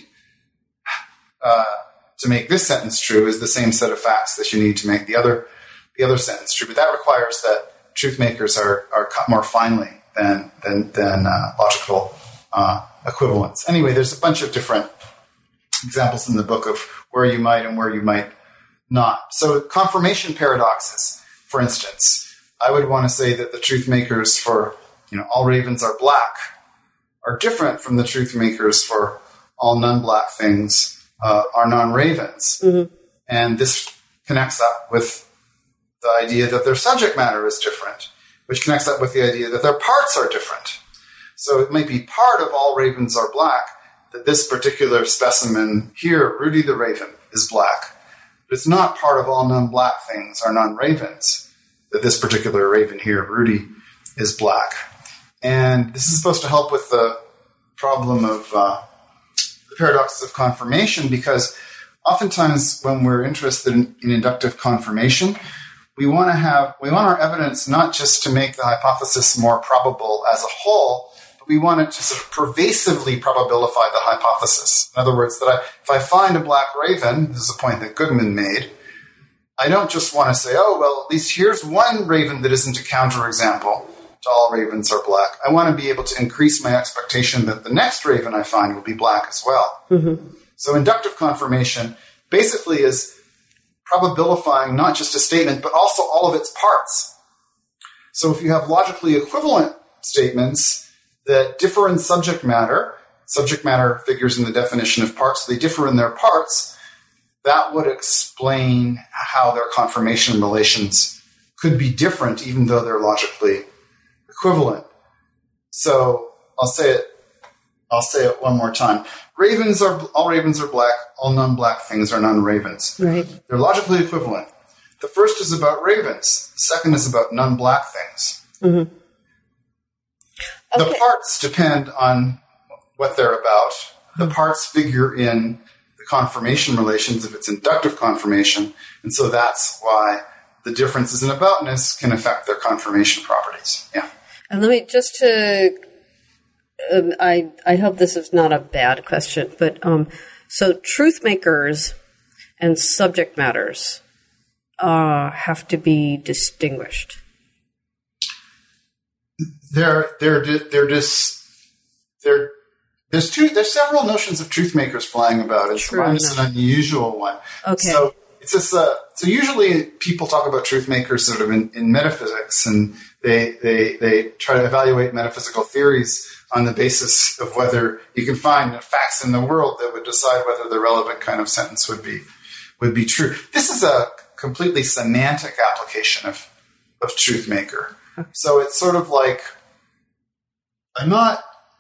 Uh, to make this sentence true is the same set of facts that you need to make the other the other sentence true. But that requires that truth makers are are cut more finely than than than uh, logical uh, equivalents. Anyway, there's a bunch of different examples in the book of where you might and where you might not. So confirmation paradoxes, for instance, I would want to say that the truth makers for, you know, all ravens are black are different from the truth makers for all non-black things Uh, are non-ravens. Mm-hmm. And this connects up with the idea that their subject matter is different, which connects up with the idea that their parts are different. So it might be part of all ravens are black that this particular specimen here, Rudy the raven, is black. But it's not part of all non-black things are non-ravens that this particular raven here, Rudy, is black. And this is supposed to help with the problem of uh, paradoxes of confirmation, because oftentimes when we're interested in, in inductive confirmation, we want to have we want our evidence not just to make the hypothesis more probable as a whole, but we want it to sort of pervasively probabilify the hypothesis. In other words, that I, if I find a black raven, this is a point that Goodman made, I don't just want to say, oh, well, at least here's one raven that isn't a counterexample to all ravens are black. I want to be able to increase my expectation that the next raven I find will be black as well. Mm-hmm. So inductive confirmation basically is probabilifying not just a statement, but also all of its parts. So if you have logically equivalent statements that differ in subject matter, subject matter figures in the definition of parts, so they differ in their parts, that would explain how their confirmation relations could be different even though they're logically equivalent. So I'll say it. I'll say it one more time. Ravens are all ravens are black. All non-black things are non-ravens. Right. They're logically equivalent. The first is about ravens. The second is about non-black things. Mm-hmm. Okay. The parts depend on what they're about. The parts figure in the confirmation relations if it's inductive confirmation, and so that's why the differences in aboutness can affect their confirmation properties. Yeah. And let me just to, um, I I hope this is not a bad question, but um, so truth makers and subject matters uh, have to be distinguished. They're they're they're just they're there's two there's several notions of truth makers flying about, and so mine is an unusual one. Okay. So it's just uh, so usually people talk about truth makers sort of in, in metaphysics, and they they they try to evaluate metaphysical theories on the basis of whether you can find facts in the world that would decide whether the relevant kind of sentence would be would be true. This is a completely semantic application of of truth maker. So it's sort of like I'm not.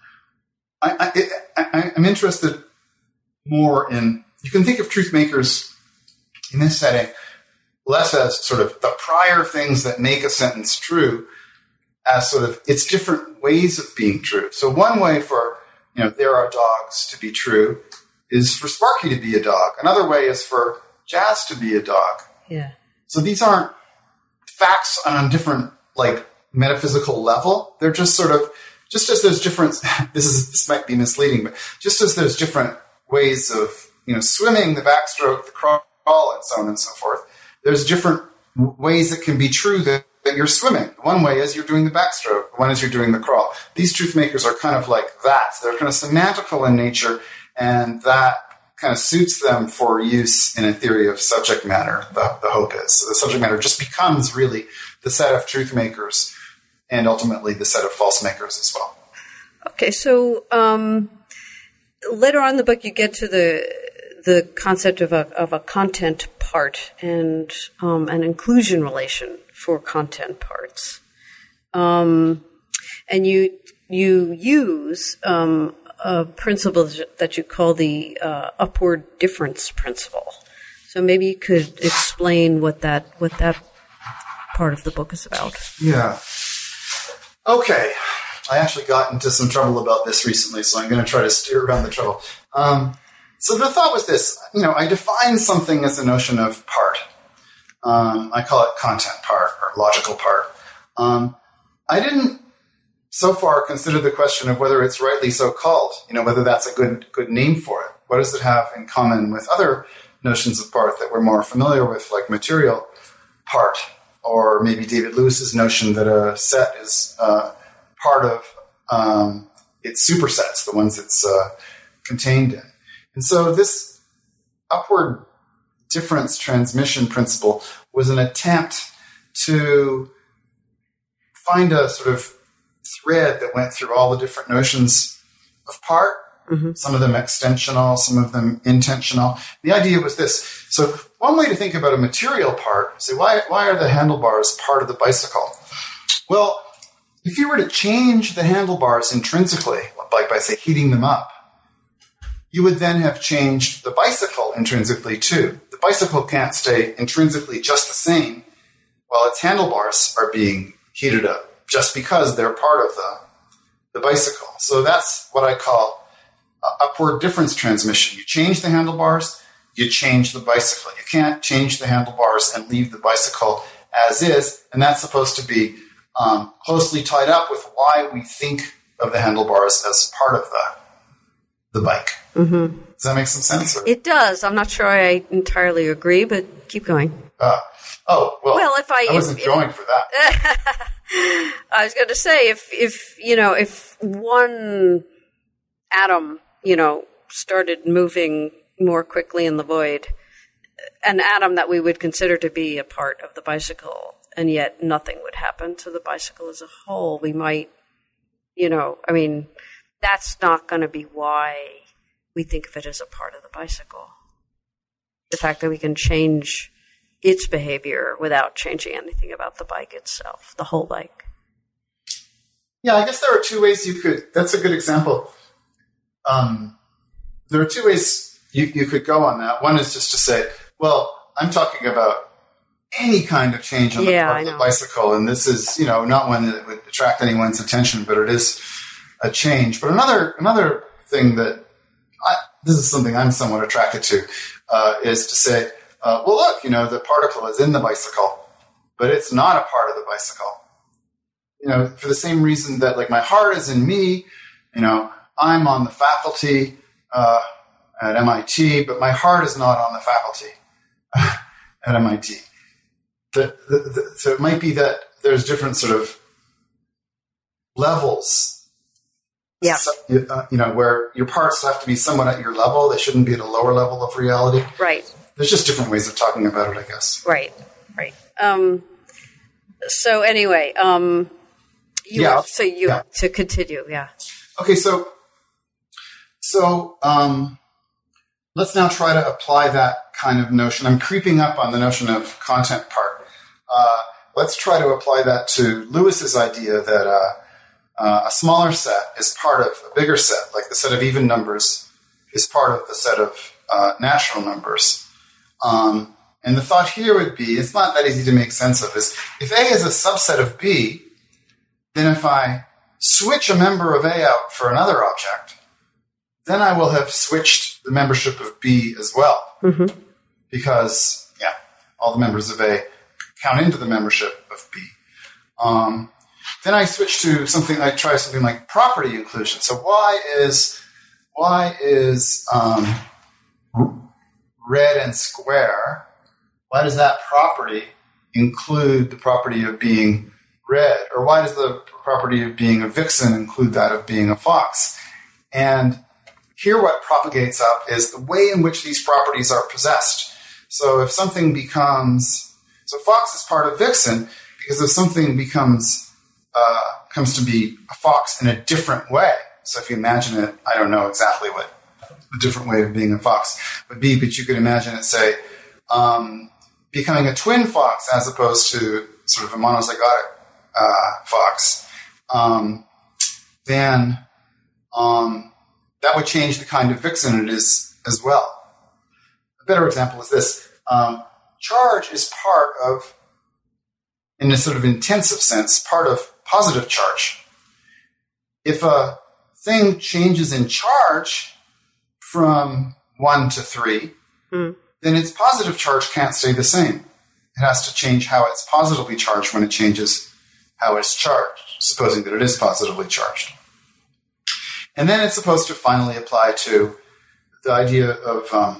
I, I, I, I'm interested more in. You can think of truth makers in this setting less as sort of the prior things that make a sentence true, as sort of its different ways of being true. So one way for you know there are dogs to be true is for Sparky to be a dog. Another way is for Jazz to be a dog. Yeah. So these aren't facts on a different like metaphysical level. They're just sort of just as there's different. This is this might be misleading, but just as there's different ways of you know swimming, the backstroke, the crawl, and so on and so forth. There's different ways it can be true that, that you're swimming. One way is you're doing the backstroke. One is you're doing the crawl. These truth makers are kind of like that. They're kind of semantical in nature, and that kind of suits them for use in a theory of subject matter, the, the hope is. So the subject matter just becomes really the set of truth makers and ultimately the set of false makers as well. Okay, so um, later on in the book you get to the the concept of a of a content part and um, an inclusion relation for content parts. Um, and you you use um, a principle that you call the uh, upward difference principle. So maybe you could explain what that what that part of the book is about. Yeah. Okay. I actually got into some trouble about this recently, so I'm going to try to steer around the trouble. Um, so the thought was this. You know, I define something as a notion of part. Um, I call it content part or logical part. Um, I didn't so far consider the question of whether it's rightly so called, you know, whether that's a good good name for it. What does it have in common with other notions of part that we're more familiar with, like material part, or maybe David Lewis's notion that a set is uh, part of um, its supersets, the ones it's uh, contained in. And so this upward difference transmission principle was an attempt to find a sort of thread that went through all the different notions of part, mm-hmm. some of them extensional, some of them intentional. The idea was this. So one way to think about a material part, say, why, why are the handlebars part of the bicycle? Well, if you were to change the handlebars intrinsically, like by, say, heating them up, you would then have changed the bicycle intrinsically too. The bicycle can't stay intrinsically just the same while its handlebars are being heated up, just because they're part of the, the bicycle. So that's what I call uh, upward difference transmission. You change the handlebars, you change the bicycle. You can't change the handlebars and leave the bicycle as is, and that's supposed to be um, closely tied up with why we think of the handlebars as part of the, the bike. Mm-hmm. Does that make some sense? Or? It does. I'm not sure I entirely agree, but keep going. Uh, oh, well, well if I, I wasn't if, going if, for that. I was going to say, if, if, you know, if one atom, you know, started moving more quickly in the void, an atom that we would consider to be a part of the bicycle, and yet nothing would happen to the bicycle as a whole, we might, you know, I mean, that's not going to be why we think of it as a part of the bicycle. The fact that we can change its behavior without changing anything about the bike itself, the whole bike. Yeah, I guess there are two ways you could, that's a good example. Um, there are two ways you, you could go on that. One is just to say, well, I'm talking about any kind of change on the yeah, part of the bicycle. And this is, you know, not one that would attract anyone's attention, but it is a change. But another another thing that I, this is something I'm somewhat attracted to uh, is to say, uh, well, look, you know, the particle is in the bicycle, but it's not a part of the bicycle. You know, for the same reason that, like, my heart is in me, you know, I'm on the faculty uh, at M I T, but my heart is not on the faculty at M I T. The, the, the, so it might be that there's different sort of levels. Yeah. So, uh, you know, where your parts have to be somewhat at your level. They shouldn't be at a lower level of reality. Right. There's just different ways of talking about it, I guess. Right. Right. Um, so anyway, um, you yeah. Were, so you yeah. to continue, yeah. Okay. So, so um, let's now try to apply that kind of notion. I'm creeping up on the notion of content part. Uh, let's try to apply that to Lewis's idea that uh, uh, a smaller set is part of a bigger set, like the set of even numbers is part of the set of uh, natural numbers. Um, and the thought here would be, it's not that easy to make sense of, is if A is a subset of B, then if I switch a member of A out for another object, then I will have switched the membership of B as well. Mm-hmm. Because, yeah, all the members of A count into the membership of B. Um, then I switch to something, I try something like property inclusion. So why is, why is um, red and square, why does that property include the property of being red? Or why does the property of being a vixen include that of being a fox? And here what propagates up is the way in which these properties are possessed. So if something becomes... So fox is part of vixen because if something becomes uh, comes to be a fox in a different way. So if you imagine it, I don't know exactly what a different way of being a fox would be, but you could imagine it, say, um, becoming a twin fox as opposed to sort of a monozygotic uh, fox. Um, then um, that would change the kind of vixen it is as well. A better example is this. Um, Charge is part of, in a sort of intensive sense, part of positive charge. If a thing changes in charge from one to three, mm. then its positive charge can't stay the same. It has to change how it's positively charged when it changes how it's charged, supposing that it is positively charged. And then it's supposed to finally apply to the idea of, um,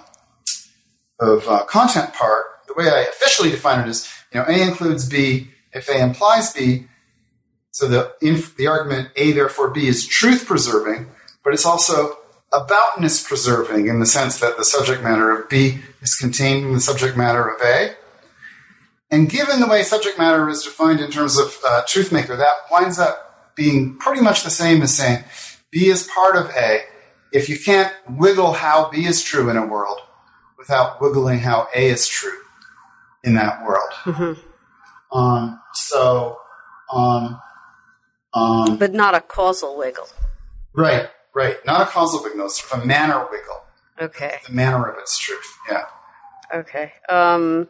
of uh, content part. The way I officially define it is, you know, A includes B if A implies B. So the inf- the argument A therefore B is truth preserving, but it's also aboutness preserving in the sense that the subject matter of B is contained in the subject matter of A. And given the way subject matter is defined in terms of uh, truth maker, that winds up being pretty much the same as saying B is part of A if you can't wiggle how B is true in a world without wiggling how A is true in that world. Mm-hmm. Um, so, um, um, but not a causal wiggle. Right, right. Not a causal wiggle, it's sort of a manner wiggle. Okay. The manner of its truth, yeah. Okay. Um,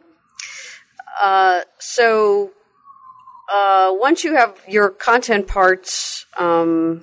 uh, so, uh, once you have your content parts, um,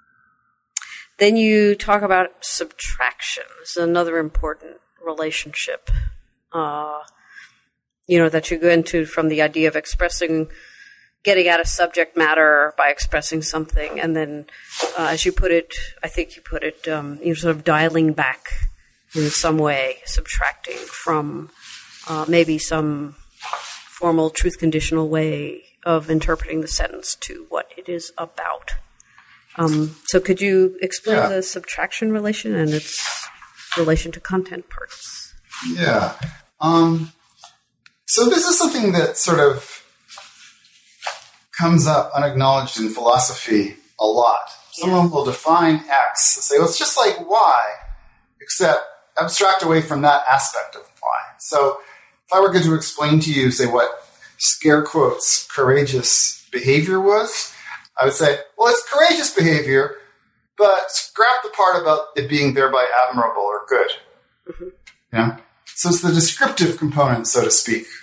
then you talk about subtraction. This is another important relationship. Uh, you know, that you go into from the idea of expressing, getting at a subject matter by expressing something, and then, uh, as you put it, I think you put it, um, you know, sort of dialing back in some way, subtracting from uh, maybe some formal truth conditional way of interpreting the sentence to what it is about. Um, so could you explain yeah. the subtraction relation and its relation to content parts? Yeah. Um, so this is something that sort of comes up unacknowledged in philosophy a lot. Someone will define X and say, well, it's just like Y, except abstract away from that aspect of Y. So if I were going to explain to you, say, what scare quotes courageous behavior was, I would say, well, it's courageous behavior, but scrap the part about it being thereby admirable or good. Mm-hmm. You know? So it's the descriptive component, so to speak,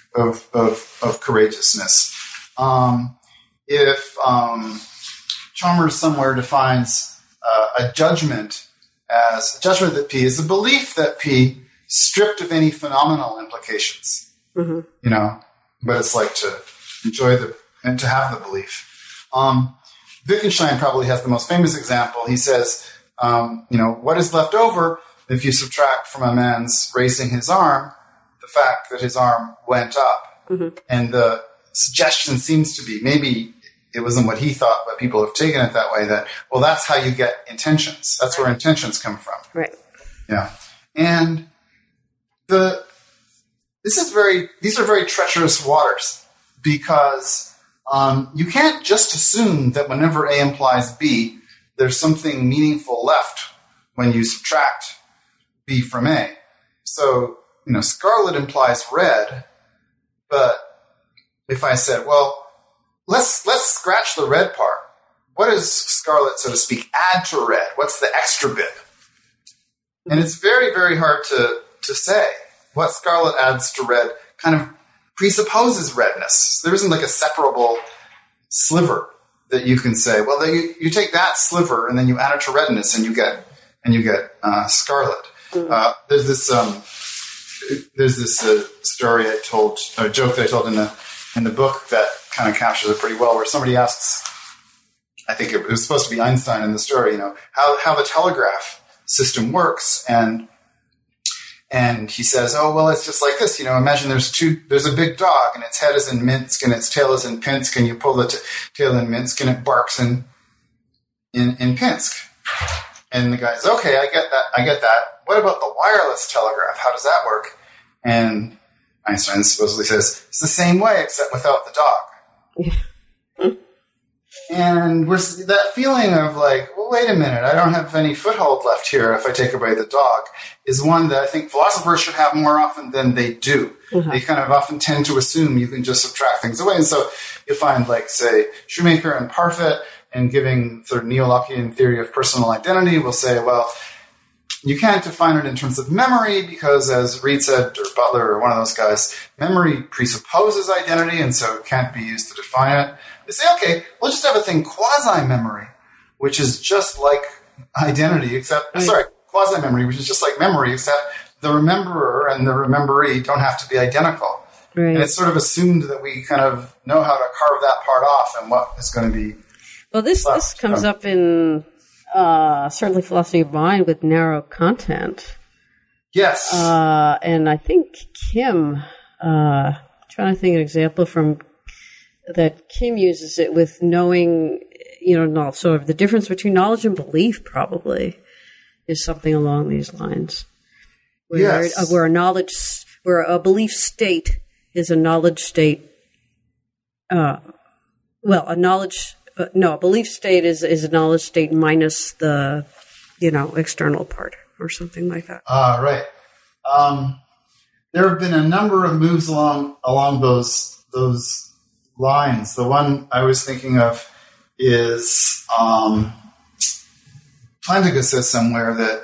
of, of, of courageousness. Um, if um, Chalmers somewhere defines uh, a judgment as a judgment that P is a belief that P, stripped of any phenomenal implications, mm-hmm. you know, but it's like to enjoy the, and to have the belief. Um, Wittgenstein probably has the most famous example. He says, um, you know, what is left over if you subtract from a man's raising his arm the fact that his arm went up? Mm-hmm. And the suggestion seems to be, maybe it wasn't what he thought, but people have taken it that way, that, well, that's how you get intentions. That's right. Where intentions come from. Right. Yeah. And the this is very these are very treacherous waters, because um, you can't just assume that whenever A implies B, there's something meaningful left when you subtract B from A. So, you know, scarlet implies red, but if I said, well, let's let's scratch the red part. What does scarlet, so to speak, add to red? What's the extra bit? And it's very, very hard to, to say. What scarlet adds to red kind of presupposes redness. There isn't like a separable sliver that you can say, well, you, you take that sliver and then you add it to redness and you get and you get uh, scarlet. Mm-hmm. Uh, there's this um, there's this uh, story I told, or joke that I told in the in the book that kind of captures it pretty well, where somebody asks, I think it was supposed to be Einstein in the story, you know, how how the telegraph system works, and and he says, oh, well, it's just like this, you know, imagine there's two, there's a big dog and its head is in Minsk and its tail is in Pinsk, and you pull the t- tail in Minsk and it barks in, in, in Pinsk. And the guy's, okay, I get that. I get that. What about the wireless telegraph? How does that work? And Einstein supposedly says, it's the same way, except without the dog. And we're, that feeling of like, well, wait a minute, I don't have any foothold left here if I take away the dog, is one that I think philosophers should have more often than they do. Mm-hmm. They kind of often tend to assume you can just subtract things away. And so you find, like, say, Shoemaker and Parfit, and giving sort of neo-Lockean theory of personal identity, will say, well, you can't define it in terms of memory because, as Reid said, or Butler, or one of those guys, memory presupposes identity, and so it can't be used to define it. They say, okay, we'll just have a thing quasi-memory, which is just like identity, except, right. sorry, quasi-memory, which is just like memory, except the rememberer and the rememberee don't have to be identical. Right. And it's sort of assumed that we kind of know how to carve that part off and what is going to be. Well, this, this comes up in uh, certainly philosophy of mind with narrow content. Yes. Uh, and I think Kim, uh, trying to think of an example from that Kim uses it with knowing, you know, not sort of the difference between knowledge and belief probably is something along these lines. Where, yes. uh, where a knowledge, where a belief state is a knowledge state, uh, well, a knowledge, uh, no, a belief state is, is a knowledge state minus the, you know, external part or something like that. Ah, uh, right. Um, there have been a number of moves along, along those, those, lines. The one I was thinking of is um, Plantinga says somewhere that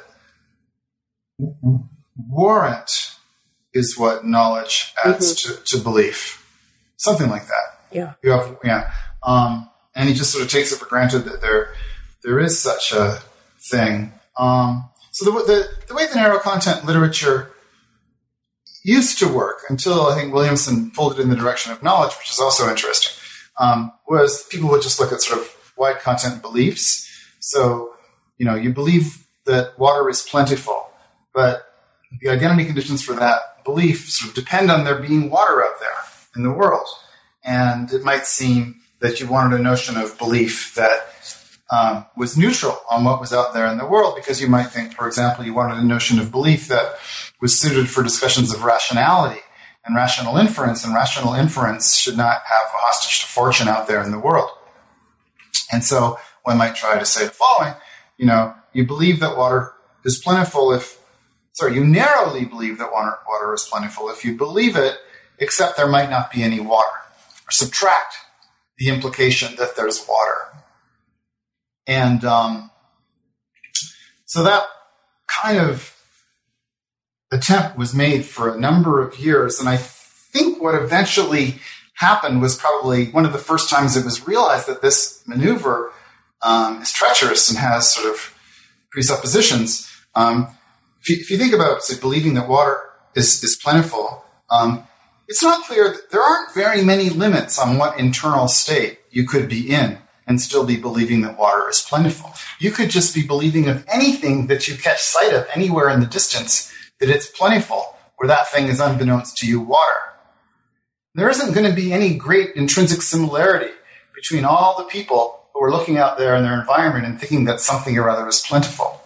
warrant is what knowledge adds mm-hmm. to, to belief. Something like that. Yeah. You have, yeah. Um, and he just sort of takes it for granted that there there is such a thing. Um, so the, the the way the narrow content literature used to work, until I think Williamson pulled it in the direction of knowledge, which is also interesting, um, was people would just look at sort of wide content beliefs. So, you know, you believe that water is plentiful, but the identity conditions for that belief sort of depend on there being water out there in the world. And it might seem that you wanted a notion of belief that um, was neutral on what was out there in the world, because you might think, for example, you wanted a notion of belief that was suited for discussions of rationality and rational inference, and rational inference should not have a hostage to fortune out there in the world. And so one might try to say the following, you know, you believe that water is plentiful if, sorry, you narrowly believe that water, water is plentiful if you believe it, except there might not be any water, or subtract the implication that there's water. And um, so that kind of attempt was made for a number of years, and I think what eventually happened was probably one of the first times it was realized that this maneuver um, is treacherous and has sort of presuppositions. Um, if, you, if you think about, say, believing that water is, is plentiful, um, it's not clear that there aren't very many limits on what internal state you could be in and still be believing that water is plentiful. You could just be believing of anything that you catch sight of anywhere in the distance that it's plentiful, where that thing is unbeknownst to you water. There isn't going to be any great intrinsic similarity between all the people who are looking out there in their environment and thinking that something or other is plentiful.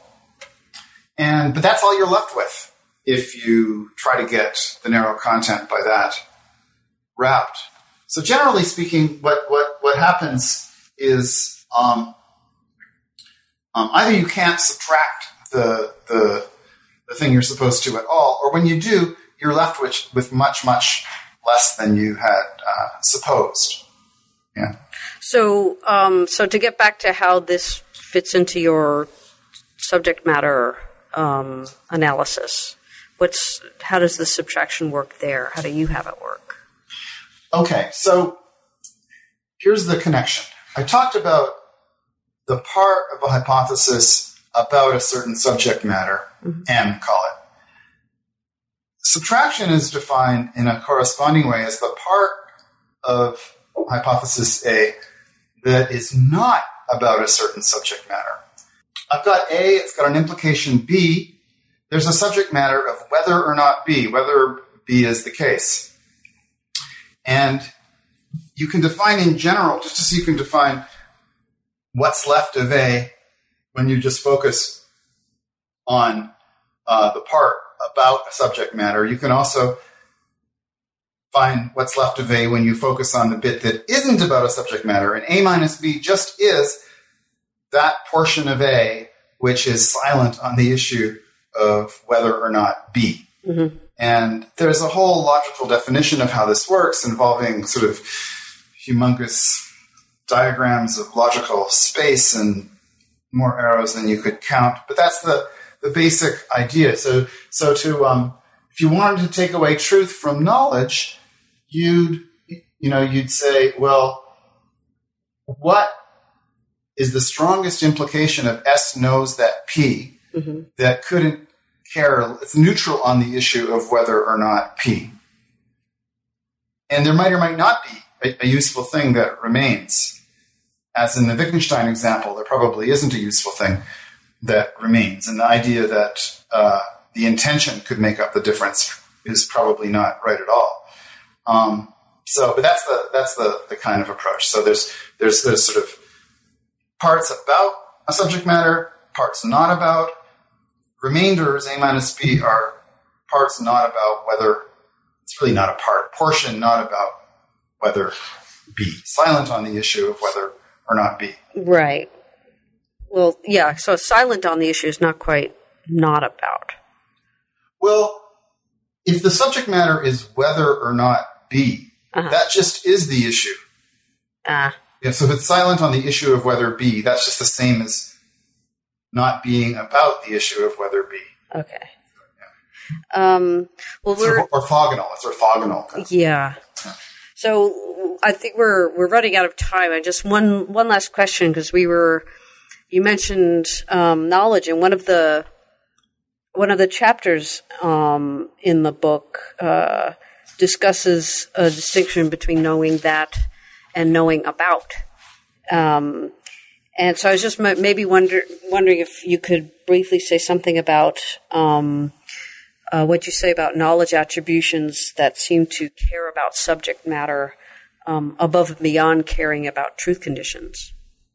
And but that's all you're left with if you try to get the narrow content by that route. So generally speaking, what what, what happens is um, um, either you can't subtract the, the the thing you're supposed to at all, or when you do, you're left with, with much, much less than you had uh, supposed. Yeah. So, um, so to get back to how this fits into your subject matter um, analysis, what's how does the subtraction work there? How do you have it work? Okay, so here's the connection. I talked about the part of a hypothesis about a certain subject matter, mm-hmm. M, call it. Subtraction is defined in a corresponding way as the part of hypothesis A that is not about a certain subject matter. I've got A, it's got an implication B. There's a subject matter of whether or not B, whether B is the case. And you can define in general, just as you can define what's left of A when you just focus on uh, the part about a subject matter. You can also find what's left of A when you focus on the bit that isn't about a subject matter. And A minus B just is that portion of A which is silent on the issue of whether or not B. Mm-hmm. And there's a whole logical definition of how this works involving sort of humongous diagrams of logical space and more arrows than you could count. But that's the, the basic idea. So, so to, um, if you wanted to take away truth from knowledge, you'd, you know, you'd say, well, what is the strongest implication of S knows that P mm-hmm. that couldn't care, it's neutral on the issue of whether or not P. And there might or might not be a, a useful thing that remains. As in the Wittgenstein example, there probably isn't a useful thing that remains. And the idea that uh, the intention could make up the difference is probably not right at all. Um, so, but that's the that's the, the kind of approach. So there's there's there's sort of parts about a subject matter, parts not about. Remainders, A minus B, are parts not about whether, it's really not a part, portion not about whether B. Silent on the issue of whether or not B. Right. Well, yeah, so silent on the issue is not quite not about. Well, if the subject matter is whether or not B, uh-huh. that just is the issue. Ah. Uh. Yeah, so if it's silent on the issue of whether B, that's just the same as not being about the issue of whether B. Okay. Yeah. Um, well, it's we're orthogonal. It's orthogonal. Kind of. Yeah. yeah. So I think we're we're running out of time. I just one one last question because we were you mentioned um, knowledge, and one of the one of the chapters um, in the book uh, discusses a distinction between knowing that and knowing about. Um, And so I was just maybe wonder, wondering if you could briefly say something about um, uh, what you say about knowledge attributions that seem to care about subject matter um, above and beyond caring about truth conditions.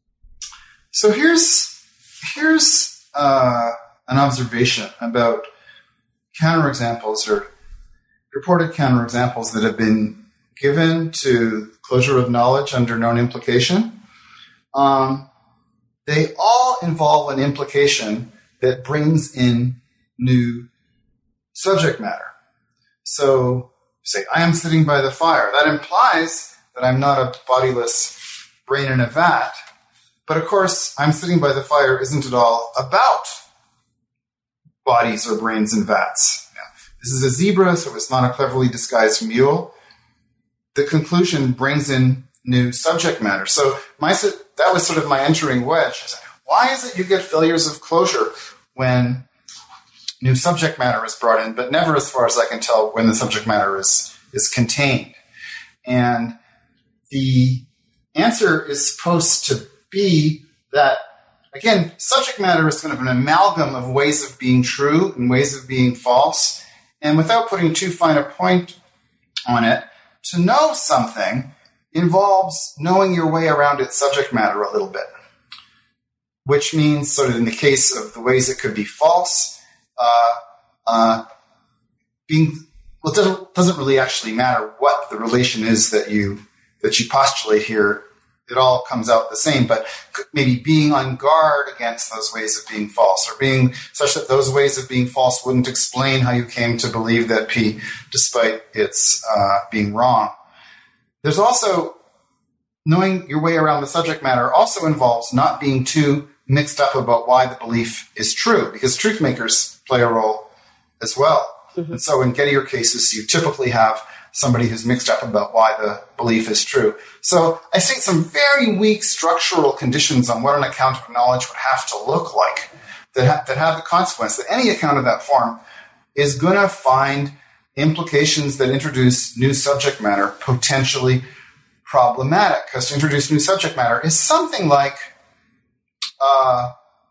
So here's here's uh, an observation about counterexamples or reported counterexamples that have been given to closure of knowledge under known implication. Um, They all involve an implication that brings in new subject matter. So, say, I am sitting by the fire. That implies that I'm not a bodiless brain in a vat. But of course, I'm sitting by the fire isn't at all about bodies or brains in vats. Yeah. This is a zebra, so it's not a cleverly disguised mule. the conclusion brings in new subject matter. So my that was sort of my entering wedge. Why is it you get failures of closure when new subject matter is brought in, but never, as far as I can tell, when the subject matter is is contained? And the answer is supposed to be that, again, subject matter is kind of an amalgam of ways of being true and ways of being false. And without putting too fine a point on it, to know something involves knowing your way around its subject matter a little bit, which means, sort of in the case of the ways it could be false, uh, uh, being well, it doesn't, doesn't really actually matter what the relation is that you that you postulate here. It all comes out the same, but maybe being on guard against those ways of being false, or being such that those ways of being false wouldn't explain how you came to believe that P, despite its uh, being wrong. There's also knowing your way around the subject matter also involves not being too mixed up about why the belief is true, because truth makers play a role as well. Mm-hmm. And so in Gettier cases, you typically have somebody who's mixed up about why the belief is true. So I think some very weak structural conditions on what an account of knowledge would have to look like that, ha- that have the consequence that any account of that form is going to find implications that introduce new subject matter potentially problematic. Because to introduce new subject matter is something like uh,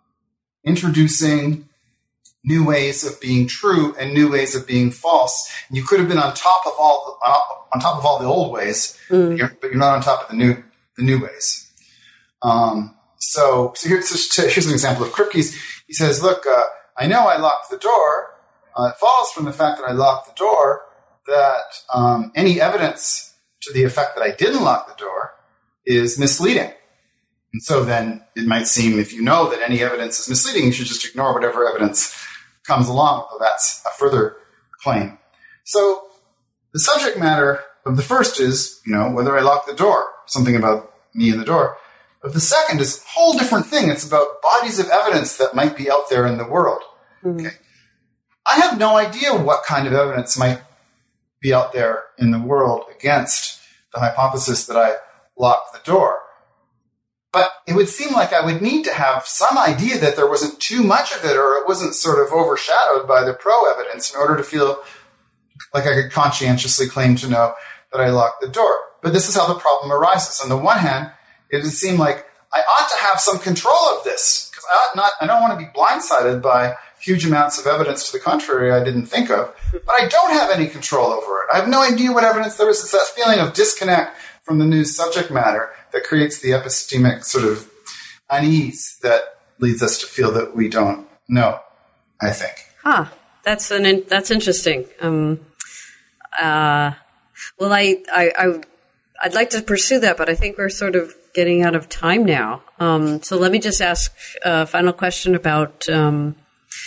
introducing new ways of being true and new ways of being false. You could have been on top of all the, uh, on top of all the old ways, mm. but, you're, but you're not on top of the new the new ways. Um, so, so here's just, here's an example of Kripke's. He says, "Look, uh, I know I locked the door. Uh, it follows from the fact that I locked the door that um, any evidence to the effect that I didn't lock the door is misleading." And so then it might seem, if you know that any evidence is misleading, you should just ignore whatever evidence comes along, although that's a further claim. So the subject matter of the first is, you know, whether I lock the door, something about me and the door. Of the second is a whole different thing. It's about bodies of evidence that might be out there in the world. Mm-hmm. Okay. I have no idea what kind of evidence might be out there in the world against the hypothesis that I locked the door. But it would seem like I would need to have some idea that there wasn't too much of it, or it wasn't sort of overshadowed by the pro-evidence in order to feel like I could conscientiously claim to know that I locked the door. But this is how the problem arises. On the one hand, it would seem like I ought to have some control of this, because I ought not, I don't want to be blindsided by huge amounts of evidence to the contrary I didn't think of. But I don't have any control over it. I have no idea what evidence there is. It's that feeling of disconnect from the new subject matter that creates the epistemic sort of unease that leads us to feel that we don't know, I think. Huh. That's an in, that's interesting. Um, uh, well, I, I, I, I'd like to pursue that, but I think we're sort of getting out of time now. Um, so let me just ask a final question about um,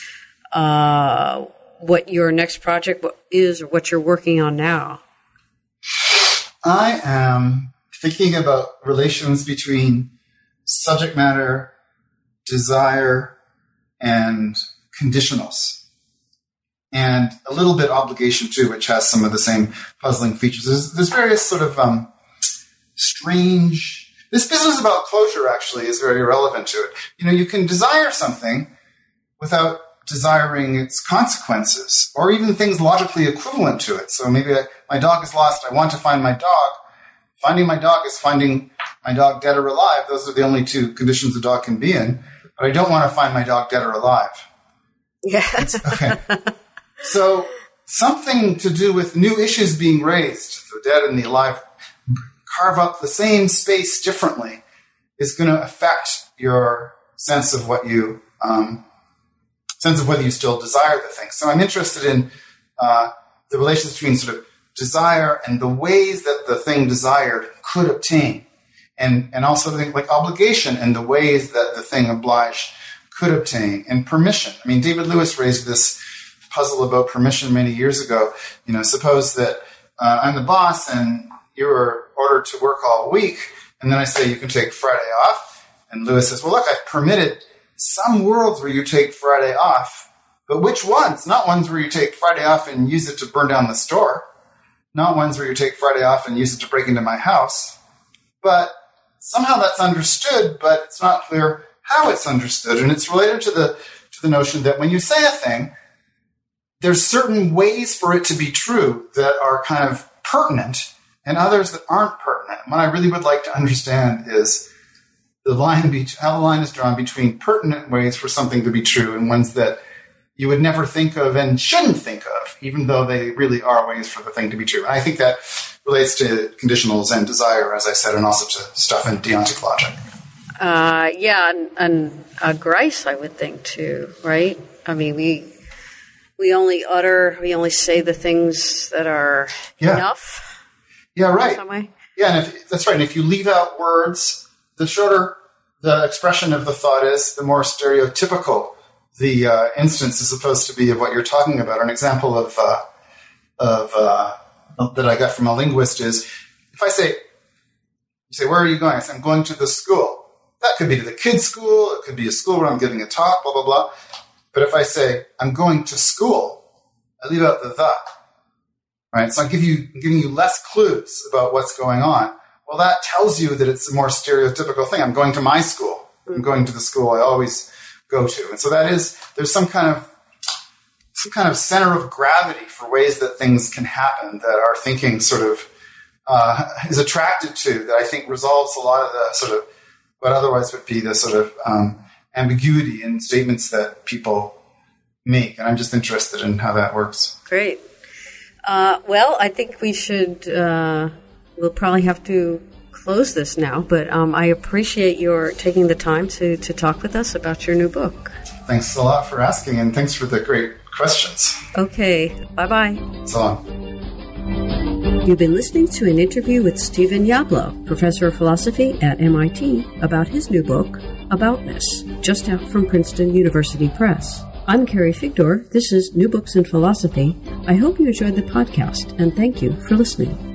uh, what your next project is, or what you're working on now. I am thinking about relations between subject matter, desire, and conditionals. And a little bit obligation, too, which has some of the same puzzling features. There's, there's various sort of um, strange... This business about closure, actually, is very relevant to it. You know, you can desire something without desiring its consequences, or even things logically equivalent to it. So maybe I, my dog is lost. I want to find my dog. Finding my dog is finding my dog dead or alive. Those are the only two conditions a dog can be in. But I don't want to find my dog dead or alive. Yeah. Okay. So something to do with new issues being raised, the dead and the alive, carve up the same space differently, is going to affect your sense of what you, um, sense of whether you still desire the thing. So I'm interested in uh, the relations between sort of desire and the ways that the thing desired could obtain, and and also think like obligation and the ways that the thing obliged could obtain, and permission. I mean, David Lewis raised this puzzle about permission many years ago. You know, suppose that uh, I'm the boss and you were ordered to work all week, and then I say you can take Friday off, and Lewis says, well, look, I've permitted some worlds where you take Friday off, but which ones? Not ones where you take Friday off and use it to burn down the store. not ones where you take Friday off and use it to break into my house. But somehow that's understood, but it's not clear how it's understood. And it's related to the to the notion that when you say a thing, there's certain ways for it to be true that are kind of pertinent and others that aren't pertinent. What I really would like to understand is the line be- how the line is drawn between pertinent ways for something to be true and ones that you would never think of and shouldn't think of, even though they really are ways for the thing to be true. And I think that relates to conditionals and desire, as I said, and also to stuff in deontic logic. Uh, yeah, and, and uh, grace, I would think, too, right? I mean, we we only utter, we only say the things that are yeah. enough. Yeah, right. In some way. Yeah, and if, that's right. And if you leave out words, the shorter the expression of the thought is, the more stereotypical the uh, instance is supposed to be of what you're talking about. An example of uh, of uh, that I got from a linguist is, if I say, you say, where are you going? I say, I'm going to the school. That could be to the kids' school. It could be a school where I'm giving a talk, blah, blah, blah. But if I say, I'm going to school, I leave out the the. Right? So I give you, I'm giving you less clues about what's going on. Well, that tells you that it's a more stereotypical thing. I'm going to my school. I'm going to the school I always go to. And so that is, there's some kind of some kind of center of gravity for ways that things can happen that our thinking sort of uh, is attracted to, that I think resolves a lot of the sort of what otherwise would be the sort of um, ambiguity in statements that people make. And I'm just interested in how that works. Great. Uh, well, I think we should, uh, we'll probably have to close this now, but um, I appreciate your taking the time to, to talk with us about your new book. Thanks a lot for asking, and thanks for the great questions. Okay. Bye-bye. So long. You've been listening to an interview with Stephen Yablo, professor of philosophy at M I T, about his new book, Aboutness, just out from Princeton University Press. I'm Carrie Figdor. This is New Books in Philosophy. I hope you enjoyed the podcast, and thank you for listening.